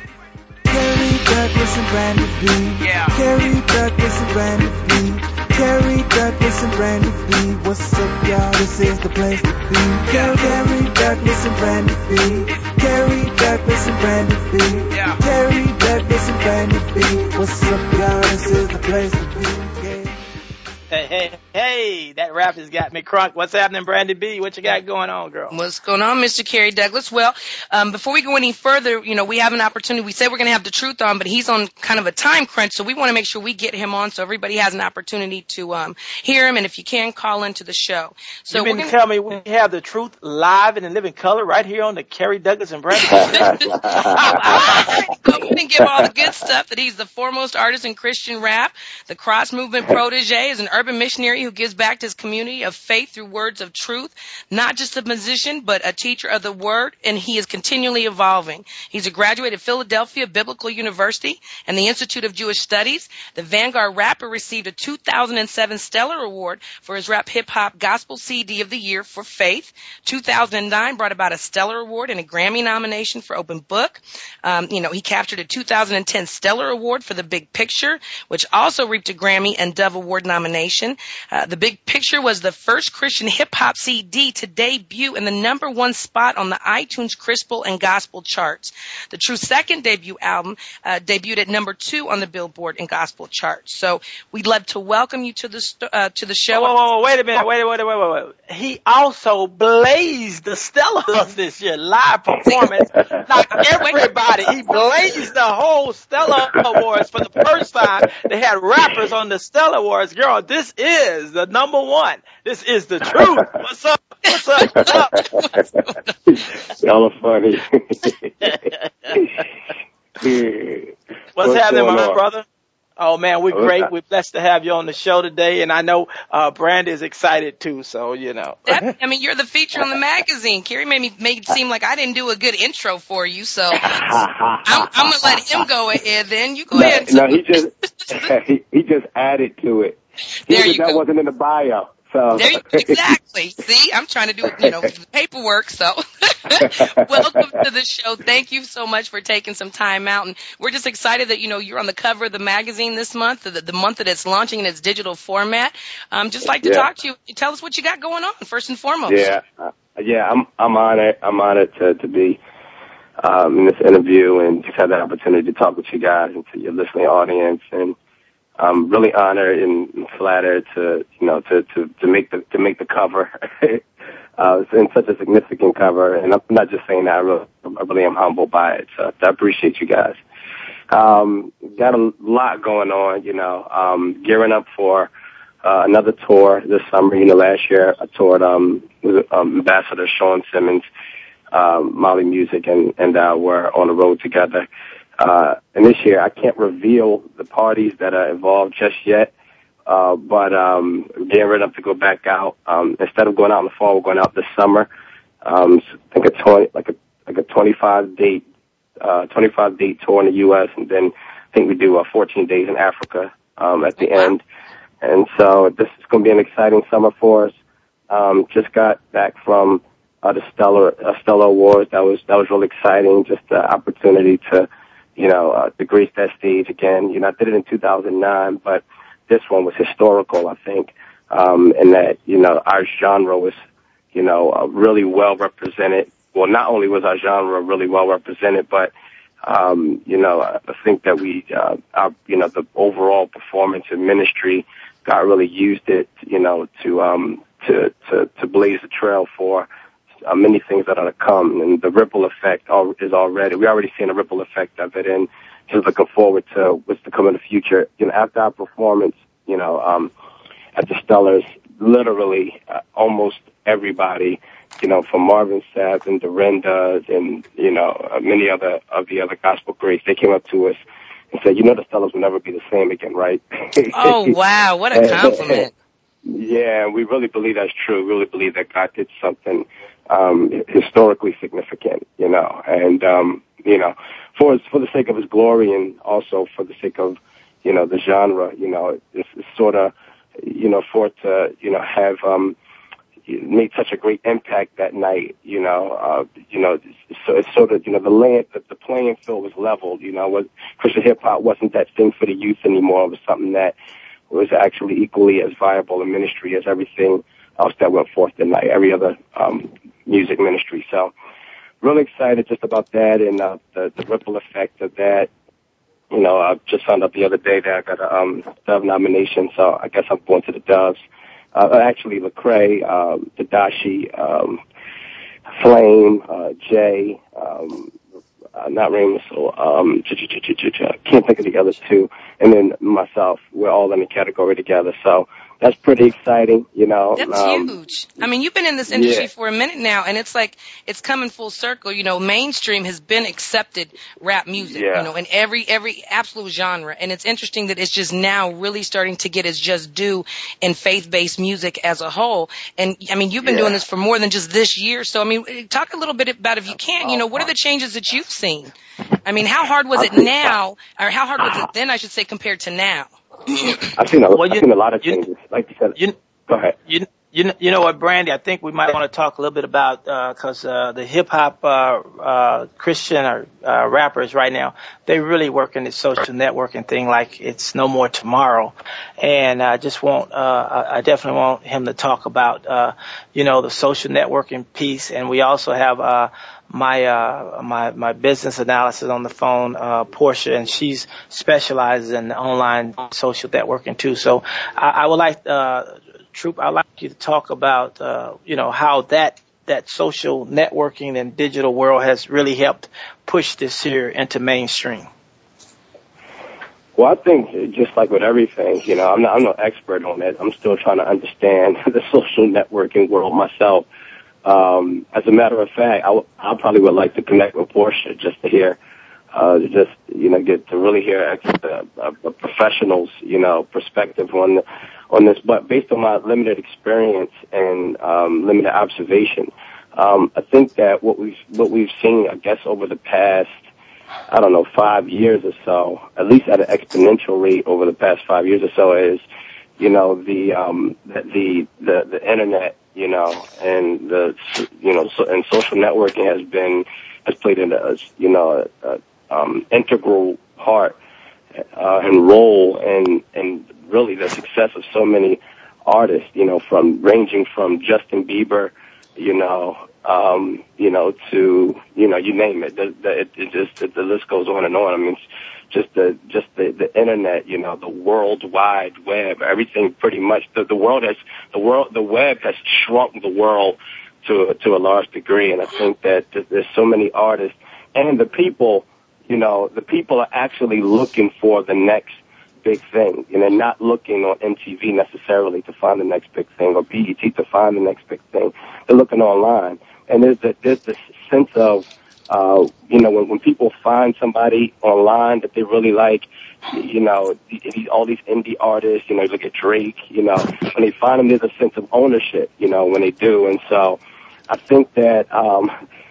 C: Carrie Douglas and Brandy B.
B: Yeah.
C: Carrie Douglas and Brandy B. Carrie Douglas and Brandy B. What's up, y'all? This is the place to be.
B: Yeah.
C: Carrie Douglas and Brandy B. Carrie Douglas and Brandy B.
B: Yeah.
C: Carrie Douglas and Brandy B. What's up, y'all? This is the place to be. Yeah.
B: Hey, hey, hey, that rap has got me crunk. What's happening, Brandy B? What you got going on, girl?
D: What's going on, Mister Kerry Douglas? Well, um, before we go any further, you know, we have an opportunity. We said we're going to have the truth on, but he's on kind of a time crunch, so we want to make sure we get him on so everybody has an opportunity to um, hear him, and if you can, call into the show. So
B: you mean
D: we're
B: to
D: gonna...
B: tell me we have the truth live and in living color right here on the Kerry Douglas and Brandy?
D: oh, right. So we didn't give all the good stuff that he's the foremost artist in Christian rap, the cross movement protege, is an urban missionary who gives back to his community of faith through words of truth, not just a musician, but a teacher of the word, and he is continually evolving. He's a graduate of Philadelphia Biblical University and the Institute of Jewish Studies. The Vanguard rapper received a two thousand seven Stellar Award for his rap hip-hop gospel C D of the year for Faith. two thousand nine brought about a Stellar Award and a Grammy nomination for Open Book. Um, you know, he captured a two thousand ten Stellar Award for The Big Picture, which also reaped a Grammy and Dove Award nomination. Uh, The Big Picture was the first Christian hip-hop C D to debut in the number one spot on the iTunes Crystal and Gospel charts. The True Second debut album uh, debuted at number two on the Billboard and Gospel charts. So we'd love to welcome you to the st- uh, to the show.
B: Whoa, whoa, whoa, wait a minute, wait, wait, wait, wait, wait, wait. He also blazed the Stellars this year, live performance. Like everybody, he blazed the whole Stellar Awards for the first time. They had rappers on the Stellar Awards. Girl, this is the number one. This is the truth. What's up? What's up? What's up?
K: Y'all are funny.
B: What's,
K: What's
B: happening, my
K: on?
B: brother? Oh, man, we're great. We're blessed to have you on the show today, and I know uh Brandy is excited, too, so, you know.
D: That, I mean, you're the feature on the magazine. Kerry made me make it seem like I didn't do a good intro for you, so I'm, I'm going to let him go ahead then. You go
K: no,
D: ahead.
K: No, he just, he, he just added to it.
D: There
K: he
D: you
K: that
D: go.
K: wasn't in the bio. So.
D: There you, exactly. See, I'm trying to do, you know, paperwork. So welcome to the show. Thank you so much for taking some time out. And we're just excited that, you know, you're on the cover of the magazine this month, the, the month that it's launching in its digital format. Um, just like to
K: yeah.
D: talk to you. Tell us what you got going on, first and foremost.
K: Yeah. Uh, yeah, I'm, I'm honored. I'm honored to, to be, um, in this interview and just have the opportunity to talk with you guys and to your listening audience. And I'm really honored and flattered to, you know, to, to, to make the, to make the cover. uh, it's in such a significant cover. And I'm not just saying that. I really, I really am humbled by it. So I appreciate you guys. Um, got a lot going on, you know, um, gearing up for, uh, another tour this summer. You know, last year I toured, um, with, um, Ambassador Sean Simmons, um, Molly Music and, and, uh, we're on the road together. uh, and this year I can't reveal the parties that are involved just yet. Uh, but, um, getting ready to go back out. Um, instead of going out in the fall, we're going out this summer. Um, I think a twenty, like a, like a twenty-five date, uh, twenty-five date tour in the U S, and then I think we do, uh, fourteen days in Africa, um, at the end. And so this is going to be an exciting summer for us. Um, just got back from, uh, the Stellar, uh, Stellar Awards. That was, that was really exciting. Just the opportunity to, you know, uh, to grace that stage again. You know, I did it in two thousand nine, but this one was historical, I think, um, in that, you know, our genre was, you know, uh, really well represented. Well, not only was our genre really well represented, but, um, you know, I think that we, uh, our, you know, the overall performance and ministry, God really used it, you know, to, um, to, to, to blaze the trail for uh, many things that are to come. And the ripple effect is already, we already seen a ripple effect of it. And just looking forward to what's to come in the future. You know, after our performance, you know, um, at the Stellars, literally uh, almost everybody, you know, from Marvin Sapp and Dorinda and, you know, uh, many other of the other gospel greats, they came up to us and said, you know, the Stellars will never be the same again, right?
D: Oh, wow. What a compliment.
K: Yeah, and we really believe that's true. We really believe that God did something um, historically significant, you know, and, um, you know, for for the sake of his glory and also for the sake of, you know, the genre, you know, it's, it's sort of, you know, for it to, you know, have um, made such a great impact that night, you know, uh, you know, so it's sort of, you know, the land, the, the playing field was leveled, you know, was, Christian hip hop wasn't that thing for the youth anymore. It was something that was actually equally as viable in ministry as everything else that went forth that night, every other um, music ministry. So, really excited just about that and uh, the, the ripple effect of that. You know, I just found out the other day that I got a um, Dove nomination, so I guess I'm going to the Doves. Uh, actually, Lecrae, um, Tadashi, um, Flame, uh, Jay, um, uh, not Rain Missile, um, can't think of the other two, and then myself. We're all in the category together, so that's pretty exciting, you know.
D: That's
K: um,
D: huge. I mean, you've been in this industry
K: yeah.
D: for a minute now, and it's like it's coming full circle. You know, mainstream has been accepted rap music,
K: yeah.
D: you know, in every every absolute genre. And it's interesting that it's just now really starting to get its just due in faith-based music as a whole. And, I mean, you've been
K: yeah.
D: doing this for more than just this year. So, I mean, talk a little bit about, if you can, you know, what are the changes that you've seen? I mean, how hard was it now, or how hard was it then, I should say, compared to now?
K: I've seen a,
B: well,
K: I've
B: you,
K: seen a lot of
B: you,
K: changes. Like you said,
B: you,
K: go ahead.
B: You, you, you know what, Brandy? I think we might want to talk a little bit about because uh, uh, the hip hop uh, uh, Christian or uh, rappers right now, they really working the social networking thing like it's no more tomorrow. And I just want, uh, I definitely want him to talk about, uh, you know, the social networking piece. And we also have uh, my uh my my business analysis on the phone, uh Portia, and she's specializes in online social networking too. So I, I would like uh Troop, I'd like you to talk about uh you know how that that social networking and digital world has really helped push this here into mainstream.
K: Well, I think just like with everything, you know, I'm not I'm no expert on it. I'm still trying to understand the social networking world myself. Um, as a matter of fact, I, w- I probably would like to connect with Portia just to hear, uh, just, you know, get to really hear a, a, a professional's, you know, perspective on, on this. But based on my limited experience and, um, limited observation, um, I think that what we've, what we've seen, I guess, over the past, I don't know, five years or so, at least at an exponential rate over the past five years or so is, you know, the, um, the, the, the, the internet, you know, and the, you know, so, and social networking has been, has played a, you know, a, a um, integral part, uh, and role in, in really the success of so many artists, you know, from ranging from Justin Bieber, you know, um, you know, to, you know, you name it. The, the, it, it just, it, the list goes on and on. I mean, it's just the, just the, the internet, you know, the World Wide Web, everything pretty much. The, the world has, the world, the web has shrunk the world to, to a large degree. And I think that there's so many artists and the people, you know, the people are actually looking for the next big thing. You know, not looking on M T V necessarily to find the next big thing or B E T to find the next big thing. They're looking online. And there's the, there's this sense of uh, you know, when, when people find somebody online that they really like, you know, these, all these indie artists, you know, look at Drake, you know, when they find them, there's a sense of ownership, you know, when they do. And so I think that, um,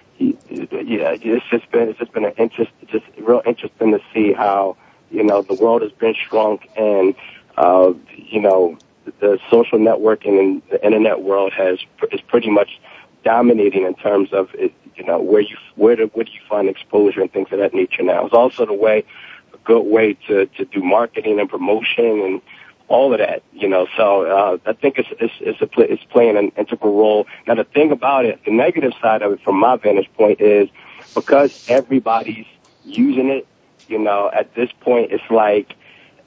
K: yeah, it's just been, it's just been an interest, just real interesting to see how, you know, the world has been shrunk and, uh, you know, the social networking and the internet world has, is pretty much dominating in terms of, it, you know, where you, where do, where do you find exposure and things of that nature now. It's also the way, a good way to, to do marketing and promotion and all of that, you know, so, uh, I think it's, it's, it's, a, it's playing an integral role. Now, the thing about it, the negative side of it from my vantage point is because everybody's using it, you know, at this point, it's like,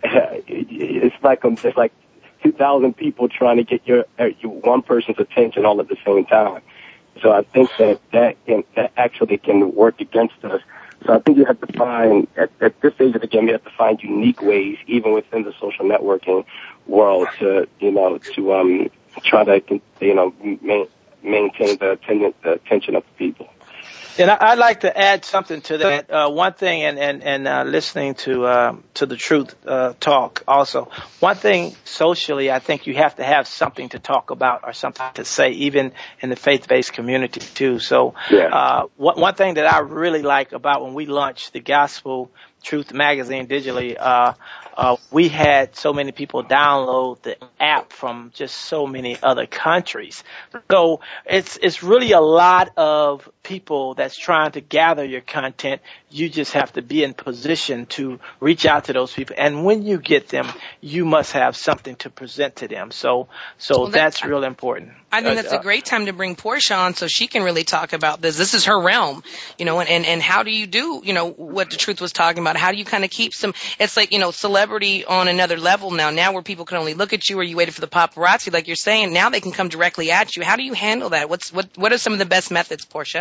K: it's like, it's like two thousand people trying to get your, your one person's attention all at the same time. So I think that that can, that actually can work against us. So I think you have to find, at, at this stage of the game, you have to find unique ways, even within the social networking world, to, you know, to, um, try to, you know, ma- maintain the attention, the attention of the people.
B: And I'd like to add something to that. Uh, one thing, and and and uh, listening to uh, to the Truth uh, Talk also. One thing socially, I think you have to have something to talk about or something to say, even in the faith-based community too. So,
K: yeah.
B: uh, one one thing that I really like about when we launched the Gospel Truth magazine digitally, uh, uh, we had so many people download the app from just so many other countries. So it's, it's really a lot of people that's trying to gather your content. You just have to be in position to reach out to those people. And when you get them, you must have something to present to them. So, so
D: well,
B: that's real important.
D: I think that's
B: uh,
D: a great time to bring Portia on so she can really talk about this. This is her realm, you know, and, and, and how do you do, you know, what the Truth was talking about? How do you kind of keep some, it's like, you know, celebrity on another level now, now where people can only look at you or you waited for the paparazzi, like you're saying, now they can come directly at you. How do you handle that? What's, what, what are some of the best methods, Portia?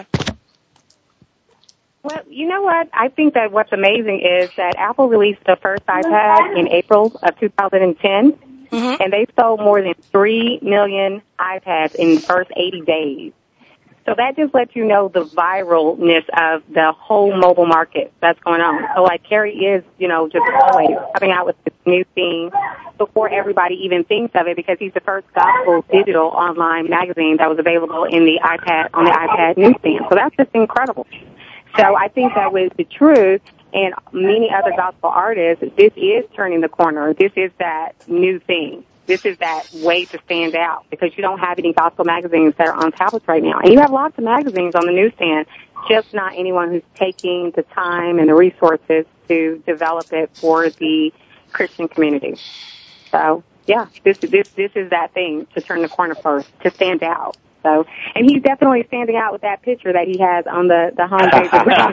M: Well, you know what? I think that what's amazing is that Apple released the first iPad in April of two thousand ten, mm-hmm. and they sold more than three million iPads in the first eighty days. So that just lets you know the viralness of the whole mobile market that's going on. So like Kerry is, you know, just always coming out with this new thing before everybody even thinks of it, because he's the first gospel digital online magazine that was available in the iPad, on the iPad newsstand. So that's just incredible. So I think that with the Truth and many other gospel artists, this is turning the corner. This is that new thing. This is that way to stand out, because you don't have any gospel magazines that are on tablets right now. And you have lots of magazines on the newsstand, just not anyone who's taking the time and the resources to develop it for the Christian community. So, yeah, this, this, this is that thing to turn the corner first, to stand out. So, and he's definitely standing out with that picture that he has on the the homepage.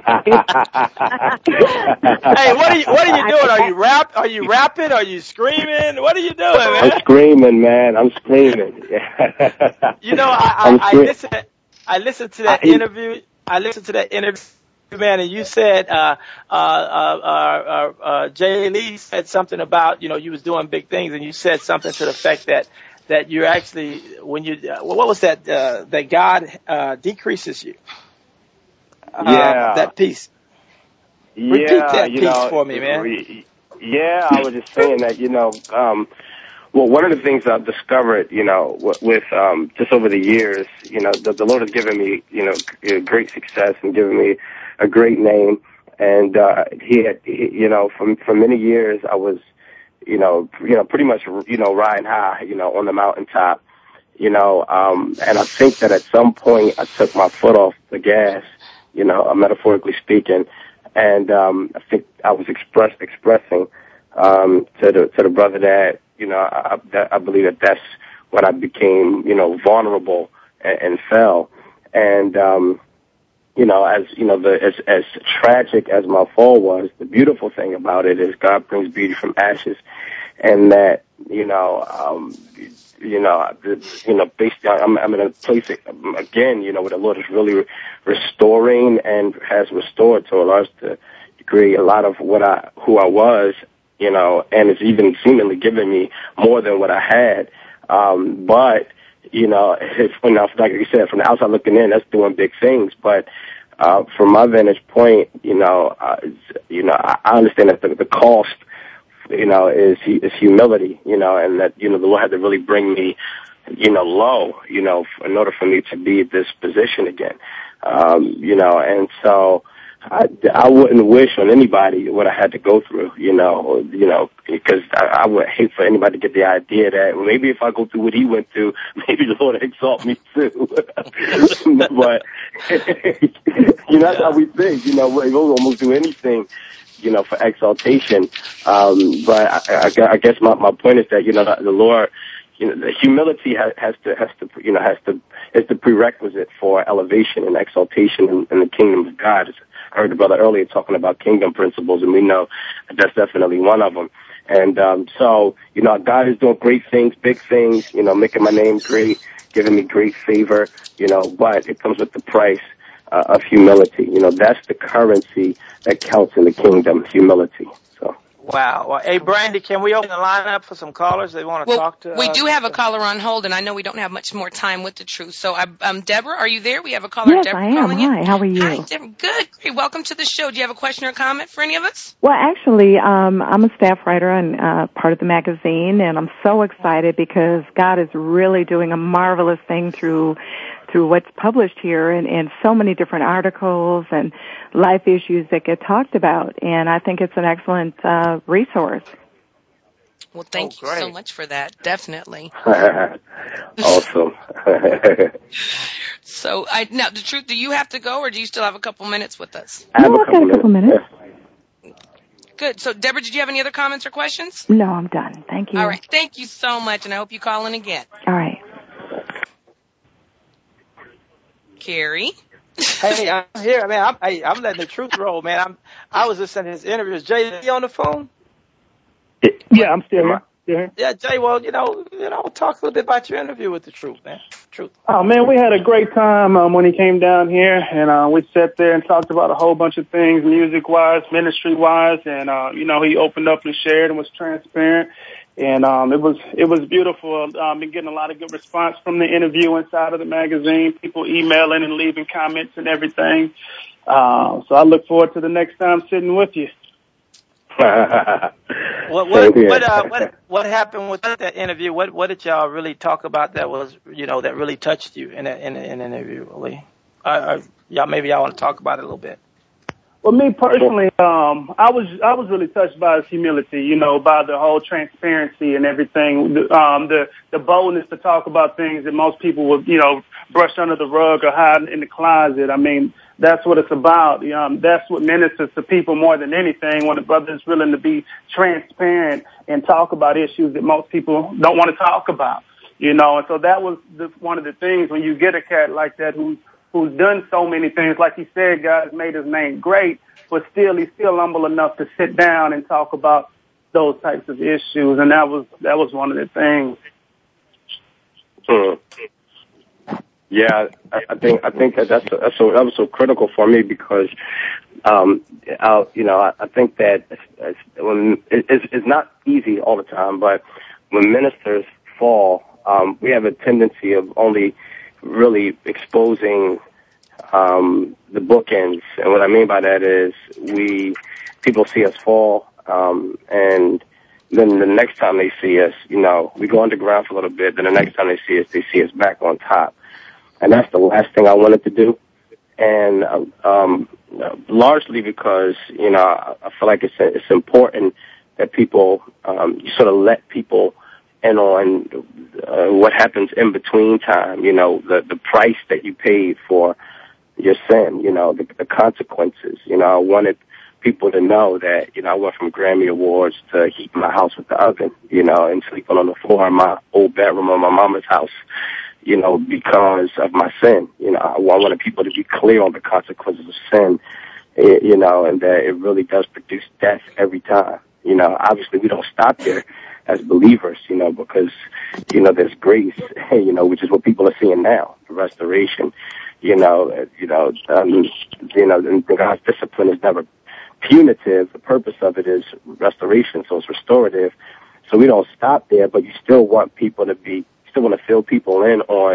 B: Hey, what are you what are you doing? Are you rap? Are you rapping? Are you screaming? What are you doing, man?
K: I'm screaming, man. I'm screaming.
B: You know, I I, I listened. I listened to that I, interview. I listened to that interview, man, and you said uh, uh, uh, uh, uh, Jay Lee said something about, you know, you was doing big things, and you said something to the effect that. That you're actually, when you, uh, what was that, uh, that God, uh, decreases you? Uh,
K: yeah.
B: That piece.
K: Yeah,
B: Repeat that
K: you
B: piece
K: know,
B: for me, man.
K: Yeah, I was just saying that, you know, um, well, one of the things I've discovered, you know, with, with um, just over the years, you know, the, the Lord has given me, you know, great success and given me a great name. And, uh, he had, he, you know, for, for many years I was, you know, you know, pretty much, you know, riding high, you know, on the mountaintop, you know, um, and I think that at some point I took my foot off the gas, you know, metaphorically speaking, and, um, I think I was express, expressing, um, to the, to the brother that, you know, I, that I believe that that's when I became, you know, vulnerable and, and fell. And, um, you know, as, you know, the, as, as tragic as my fall was, the beautiful thing about it is God brings beauty from ashes, and that, you know, um, you know, you know, based on, I'm, I'm in a place again, you know, where the Lord is really restoring and has restored to a large degree a lot of what I, who I was, you know, and it's even seemingly given me more than what I had. Um, but, you know, if, you know, like you said, from the outside looking in, that's doing big things. But uh, from my vantage point, you know, uh, you know, I, I understand that the, the cost, you know, is is humility, you know, and that, you know, the Lord had to really bring me, you know, low, you know, in order for me to be at this position again, um, you know, and so I, I wouldn't wish on anybody what I had to go through, you know, you know, because I, I would hate for anybody to get the idea that maybe if I go through what he went through, maybe the Lord exalt me too. But, you know, that's how we think, you know, we'll almost do anything, you know, for exaltation. Um, but I, I, I guess my, my point is that, you know, the, the Lord, you know, the humility has, has to, has to, you know, has to, is the prerequisite for elevation and exaltation in, in the kingdom of God. It's, I heard the brother earlier talking about kingdom principles, and we know that that's definitely one of them. And um, so, you know, God is doing great things, big things, you know, making my name great, giving me great favor, you know, but it comes with the price uh, of humility. You know, that's the currency that counts in the kingdom, humility. So.
B: Wow. Well, hey, Brandy, can we open the line up for some callers? They want to
D: well,
B: talk to us.
D: We do have a caller on hold, and I know we don't have much more time with the truth. So, I, um, Deborah, are you there? We have a caller.
N: Yes,
D: Deborah
N: I am.
D: calling
N: Hi,
D: in.
N: how are you?
D: Hi, Deborah. Good. Great. Welcome to the show. Do you have a question or comment for any of us?
N: Well, actually, um, I'm a staff writer and uh, part of the magazine, and I'm so excited because God is really doing a marvelous thing through through what's published here and, and so many different articles and life issues that get talked about. And I think it's an excellent uh, resource.
D: Well, thank
B: oh,
D: you so much for that. Definitely.
K: Awesome.
D: So, I, now, the truth, do you have to go, or do you still have a couple minutes with us?
K: I have
N: no,
K: a
N: I've got a couple minutes.
K: minutes.
D: Good. So, Deborah, did you have any other comments or questions?
N: No, I'm done. Thank you.
D: All right. Thank you so much, and I hope you call in again.
N: All right.
D: Carrie?
B: Hey, I'm here, man. I'm, I, I'm letting the truth roll, man. I'm. I was listening to his interview. Is Jay on the phone?
E: Yeah, I'm still here. Yeah.
B: Yeah, Jay. Well, you know, you know, talk a little bit about your interview with the truth, man. Truth.
E: Oh man, we had a great time um, when he came down here, and uh, we sat there and talked about a whole bunch of things, music-wise, ministry-wise, and uh, you know, he opened up and shared and was transparent, and um, it was it was beautiful. I've been getting a lot of good response from the interview inside of the magazine, people emailing and leaving comments and everything. Uh, so I look forward to the next time sitting with you.
B: what what what, uh, what what happened with that interview? What what did y'all really talk about that was, you know, that really touched you in a, in, a, in an interview? Really, uh, uh, y'all maybe y'all want to talk about it a little bit.
E: Well, me personally, um, I was I was really touched by his humility, you know, by the whole transparency and everything, the, um, the the boldness to talk about things that most people would, you know, brush under the rug or hide in the closet. I mean, that's what it's about. Um, that's what ministers to people more than anything, when a brother is willing to be transparent and talk about issues that most people don't want to talk about, you know. And so that was the, one of the things when you get a cat like that who's who's done so many things. Like he said, God has made his name great, but still he's still humble enough to sit down and talk about those types of issues. And that was that was one of the things.
K: Hmm. Yeah, I, I think I think that that's, that's so, that was so critical for me because, um, I, you know, I, I think that it's, when it, it's, it's not easy all the time, but when ministers fall, um, we have a tendency of only really exposing um, the bookends, and what I mean by that is we people see us fall, um, and then the next time they see us, you know, we go underground for a little bit. Then the next time they see us, they see us back on top. And that's the last thing I wanted to do. And, um, largely because, you know, I feel like it's, it's important that people, um, you sort of let people in on, uh, what happens in between time, you know, the, the price that you paid for your sin, you know, the, the consequences. You know, I wanted people to know that, you know, I went from Grammy Awards to heating my house with the oven, you know, and sleeping on the floor in my old bedroom of my mama's house, you know, because of my sin. You know, I wanted people to be clear on the consequences of sin, you know, and that it really does produce death every time. You know, obviously we don't stop there as believers, you know, because, you know, there's grace, you know, which is what people are seeing now, restoration, you know, you know, um, you know, and God's discipline is never punitive. The purpose of it is restoration, so it's restorative. So we don't stop there, but you still want people to be, still want to fill people in on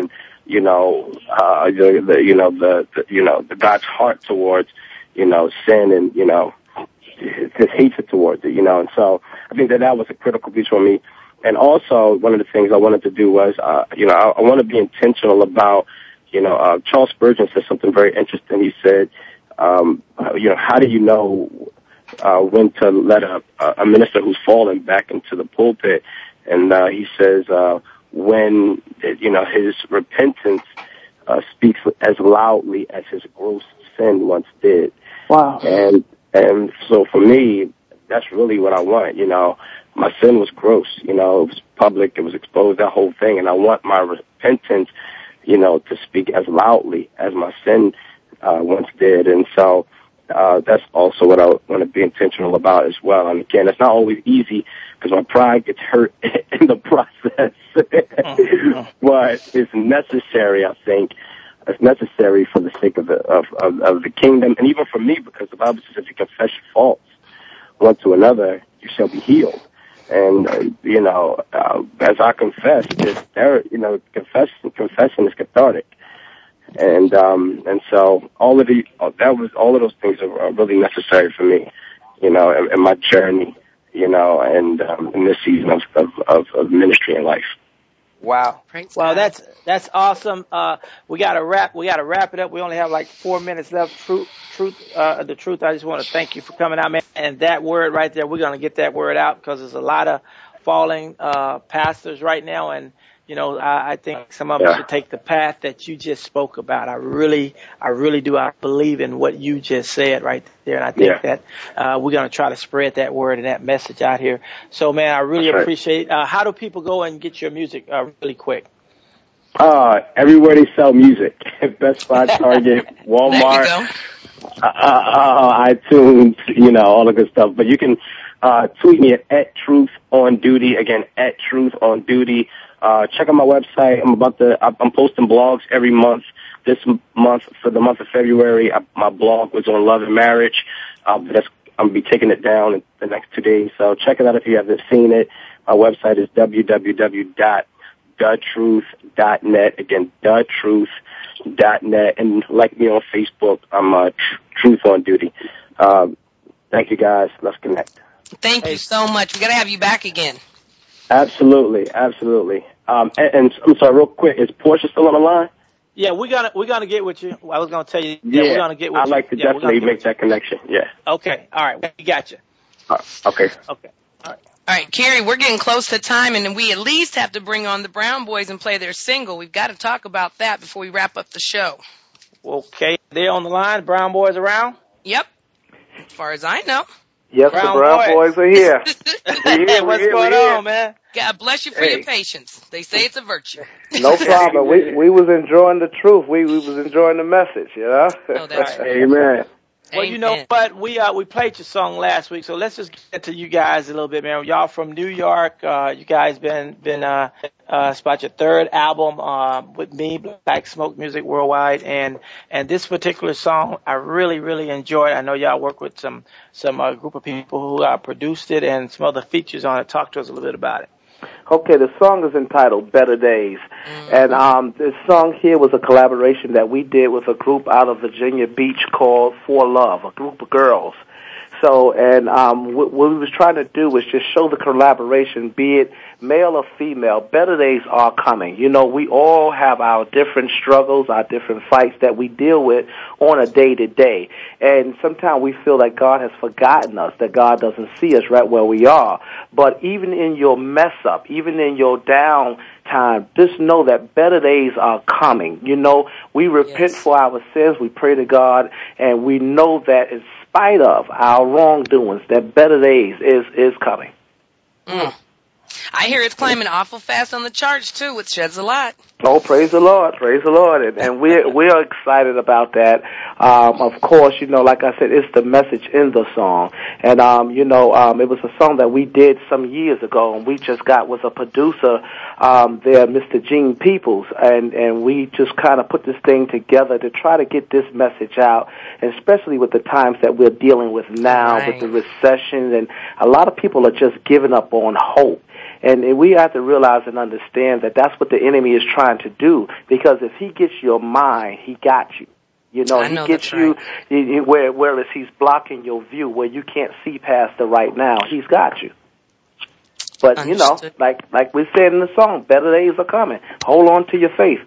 K: you know, uh, the, the you know the, the you know the God's heart towards, you know, sin and you know his hatred towards it, you know. And so I think that that was a critical piece for me. And also one of the things I wanted to do was, uh, you know, I, I want to be intentional about, you know, uh, Charles Spurgeon said something very interesting. He said, um, you know, how do you know uh, when to let a, a minister who's fallen back into the pulpit? And uh, he says, uh, when, you know, his repentance uh, speaks as loudly as his gross sin once did.
E: Wow.
K: And and so for me, that's really what I want. You know, my sin was gross. You know, it was public. It was exposed, that whole thing. And I want my repentance, you know, to speak as loudly as my sin uh, once did. And so uh, that's also what I want to be intentional about as well. And again, it's not always easy because my pride gets hurt in the process. But it's necessary, I think. It's necessary for the sake of the of, of, of the kingdom, and even for me, because the Bible says, if you confess your faults one to another, you shall be healed. And uh, you know, uh, as I confess, just there, you know, confession confession is cathartic, and um, and so all of the uh, that was all of those things are, are really necessary for me, you know, in, in my journey, you know, and um, in this season of, of, of, of ministry and life.
B: Wow. Well, that's that's awesome. Uh, we got to wrap. We got to wrap it up. We only have like four minutes left. Truth, truth, uh, the truth. I just want to thank you for coming out, man. And that word right there, we're going to get that word out because there's a lot of falling uh, pastors right now, and you know, I, I think some of us yeah. should take the path that you just spoke about. I really, I really do. I believe in what you just said right there, and I think yeah. that uh, we're going to try to spread that word and that message out here. So, man, I really That's appreciate. Right. Uh, how do people go and get your music uh, really quick?
K: Uh, everywhere they sell music, Best Buy, Target, Walmart, uh, uh, iTunes, you know, all the good stuff. But you can uh, tweet me at, at Truth on Duty. Again, at Truth on Duty. Uh, check out my website. I'm about to, I'm posting blogs every month. This month, for the month of February, I, my blog was on love and marriage. Uh, that's, I'm going to be taking it down in the next two days. So check it out if you haven't seen it. My website is w w w dot the truth dot net. Again, the truth dot net. And like me on Facebook, I'm uh, tr- Truth on Duty. Um, thank you guys. Let's connect.
D: Thank you so much. We got to have you back again.
K: Absolutely, absolutely. Um, and, and I'm sorry, real quick, is Portia still on the line?
B: Yeah, we're gonna we're gonna get with you. I was gonna tell you. Yeah, yeah we're gonna get with
K: I'd
B: you.
K: I'd like to
B: yeah,
K: definitely make that connection. Yeah.
B: Okay. All right. We got you.
K: Uh, okay.
B: Okay. All right.
D: All right, Carrie, we're getting close to time, and we at least have to bring on the Brown Boys and play their single. We've got to talk about that before we wrap up the show.
B: Okay. They're on the line. Brown Boys around?
D: Yep. As far as I know.
O: Yes,
B: Brown
O: the Brown
B: Boys,
O: boys are here.
B: We're here What's
O: we're
B: going
O: here.
B: on, man?
D: God bless you for
O: hey.
D: your patience. They say it's a virtue.
O: No problem. we we was enjoying the truth. We we was enjoying the message, you know?
D: Oh, that's right.
K: Amen.
B: Well, you know what? We uh we played your song last week, so let's just get to you guys a little bit, man. Y'all from New York. Uh, you guys been been uh, uh it's about your third album uh with me, Black Smoke Music Worldwide, and and this particular song I really really enjoyed. I know y'all work with some some uh, group of people who uh, produced it and some other features on it. Talk to us a little bit about it.
O: Okay, the song is entitled Better Days. Mm-hmm. And um, this song here was a collaboration that we did with a group out of Virginia Beach called For Love, a group of girls. So, and um, what, what we was trying to do was just show the collaboration, be it male or female. Better days are coming. You know, we all have our different struggles, our different fights that we deal with on a day-to-day. And sometimes we feel like God has forgotten us, that God doesn't see us right where we are. But even in your mess-up, even in your down time, just know that better days are coming. You know, we repent yes. for our sins, we pray to God, and we know that in spite of our wrongdoings, that better days is, is coming.
D: Mm. I hear it's climbing awful fast on the charts, too, which sheds a lot.
O: Oh, praise the Lord, praise the Lord. And, and we're, we're excited about that. Um, of course, you know, like I said, it's the message in the song. And, um, you know, um, it was a song that we did some years ago, and we just got with a producer um, there, Mister Gene Peoples, and, and we just kind of put this thing together to try to get this message out, especially with the times that we're dealing with now, right, with the recession, and a lot of people are just giving up on hope. And we have to realize and understand that that's what the enemy is trying to do, because if he gets your mind, he got you. You know,
D: know
O: he gets you, right. you where, whereas he's blocking your view, where you can't see past the right now, he's got you. But, Understood. you know, like like we said in the song, better days are coming. Hold on to your faith.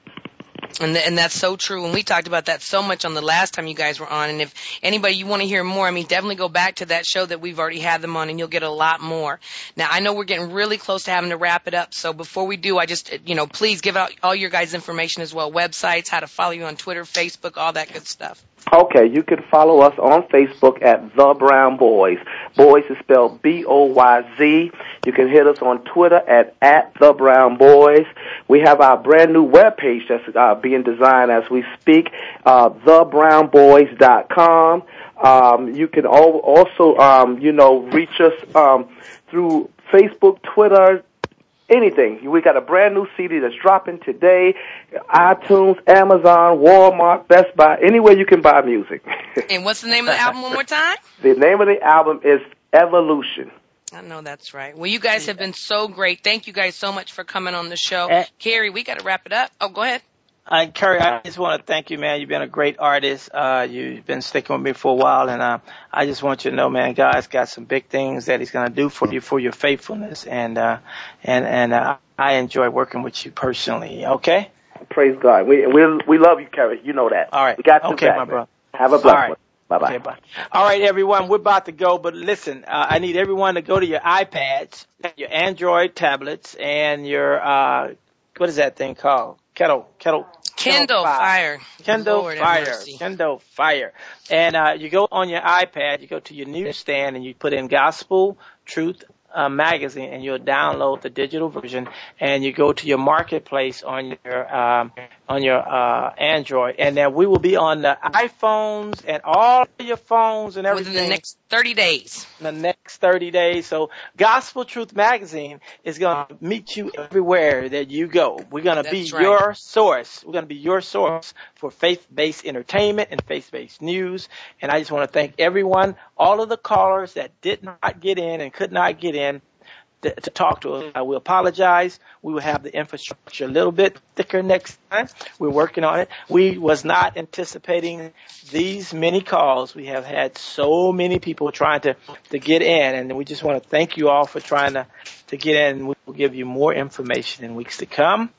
D: And th- and that's so true. And we talked about that so much on the last time you guys were on. And if anybody, you want to hear more, I mean, definitely go back to that show that we've already had them on, and you'll get a lot more. Now, I know we're getting really close to having to wrap it up. So before we do, I just, you know, please give out all your guys' information as well, websites, how to follow you on Twitter, Facebook, all that good stuff.
O: Okay, you can follow us on Facebook at The Brown Boys. Boys is spelled B O Y Z. You can hit us on Twitter at, at The Brown Boys. We have our brand new webpage that's uh, being designed as we speak, uh, the brown boys dot com. Um, you can al- also, um, you know, reach us um, through Facebook, Twitter, anything. We got a brand new C D that's dropping today. iTunes, Amazon, Walmart, Best Buy, anywhere you can buy music.
D: And what's the name of the album one more time?
O: The name of the album is Evolution.
D: I know that's right. Well, you guys have been so great. Thank you guys so much for coming on the show.
B: Uh,
D: Carrie, we got to wrap it up. Oh, go ahead.
B: Uh, Kerry, I just want to thank you, man. You've been a great artist. Uh, you've been sticking with me for a while, and uh, I just want you to know, man, God's got some big things that He's going to do for you for your faithfulness, and uh, and and uh, I enjoy working with you personally. Okay.
O: Praise God. We we we love you, Kerry. You know that.
B: All right.
O: We got you
B: okay,
O: back,
B: my brother.
O: Have a blessed
B: right.
O: one. Bye-bye.
B: Okay, bye. All right, everyone, we're about to go, but listen, uh, I need everyone to go to your iPads, your Android tablets, and your, uh, what is that thing called? Kettle, kettle.
D: Kindle Fire.
B: Kindle
D: Lord
B: Fire. Kindle Fire. And uh, you go on your iPad, you go to your newsstand, and you put in Gospel Truth uh, Magazine, and you'll download the digital version, and you go to your marketplace on your um, on your uh, Android, and then we will be on the iPhones and all of your phones and everything.
D: Within the next thirty days.
B: The next thirty days. So Gospel Truth Magazine is going to meet you everywhere that you go. We're going to be
D: right.
B: your source. We're going to be your source for faith-based entertainment and faith-based news. And I just want to thank everyone, all of the callers that did not get in and could not get in to, to talk to us. I will apologize. We will have the infrastructure a little bit thicker next time. We're working on it. We was not anticipating these many calls. We have had so many people trying to, to get in, and we just want to thank you all for trying to, to get in. We will give you more information in weeks to come.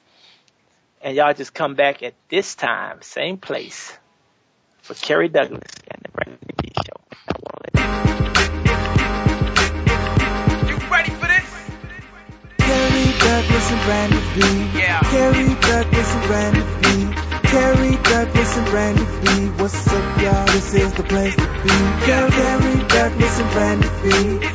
B: And y'all just come back at this time, same place, for Kerry Douglas and the Brandon B. Show.
C: Kerry Douglas and Brandon B.
D: Yeah.
C: Kerry Douglas and Brandon B. Kerry Douglas and Brandon B. What's up, y'all? This is the place to be.
D: Yeah.
C: Kerry Douglas and Brandon B.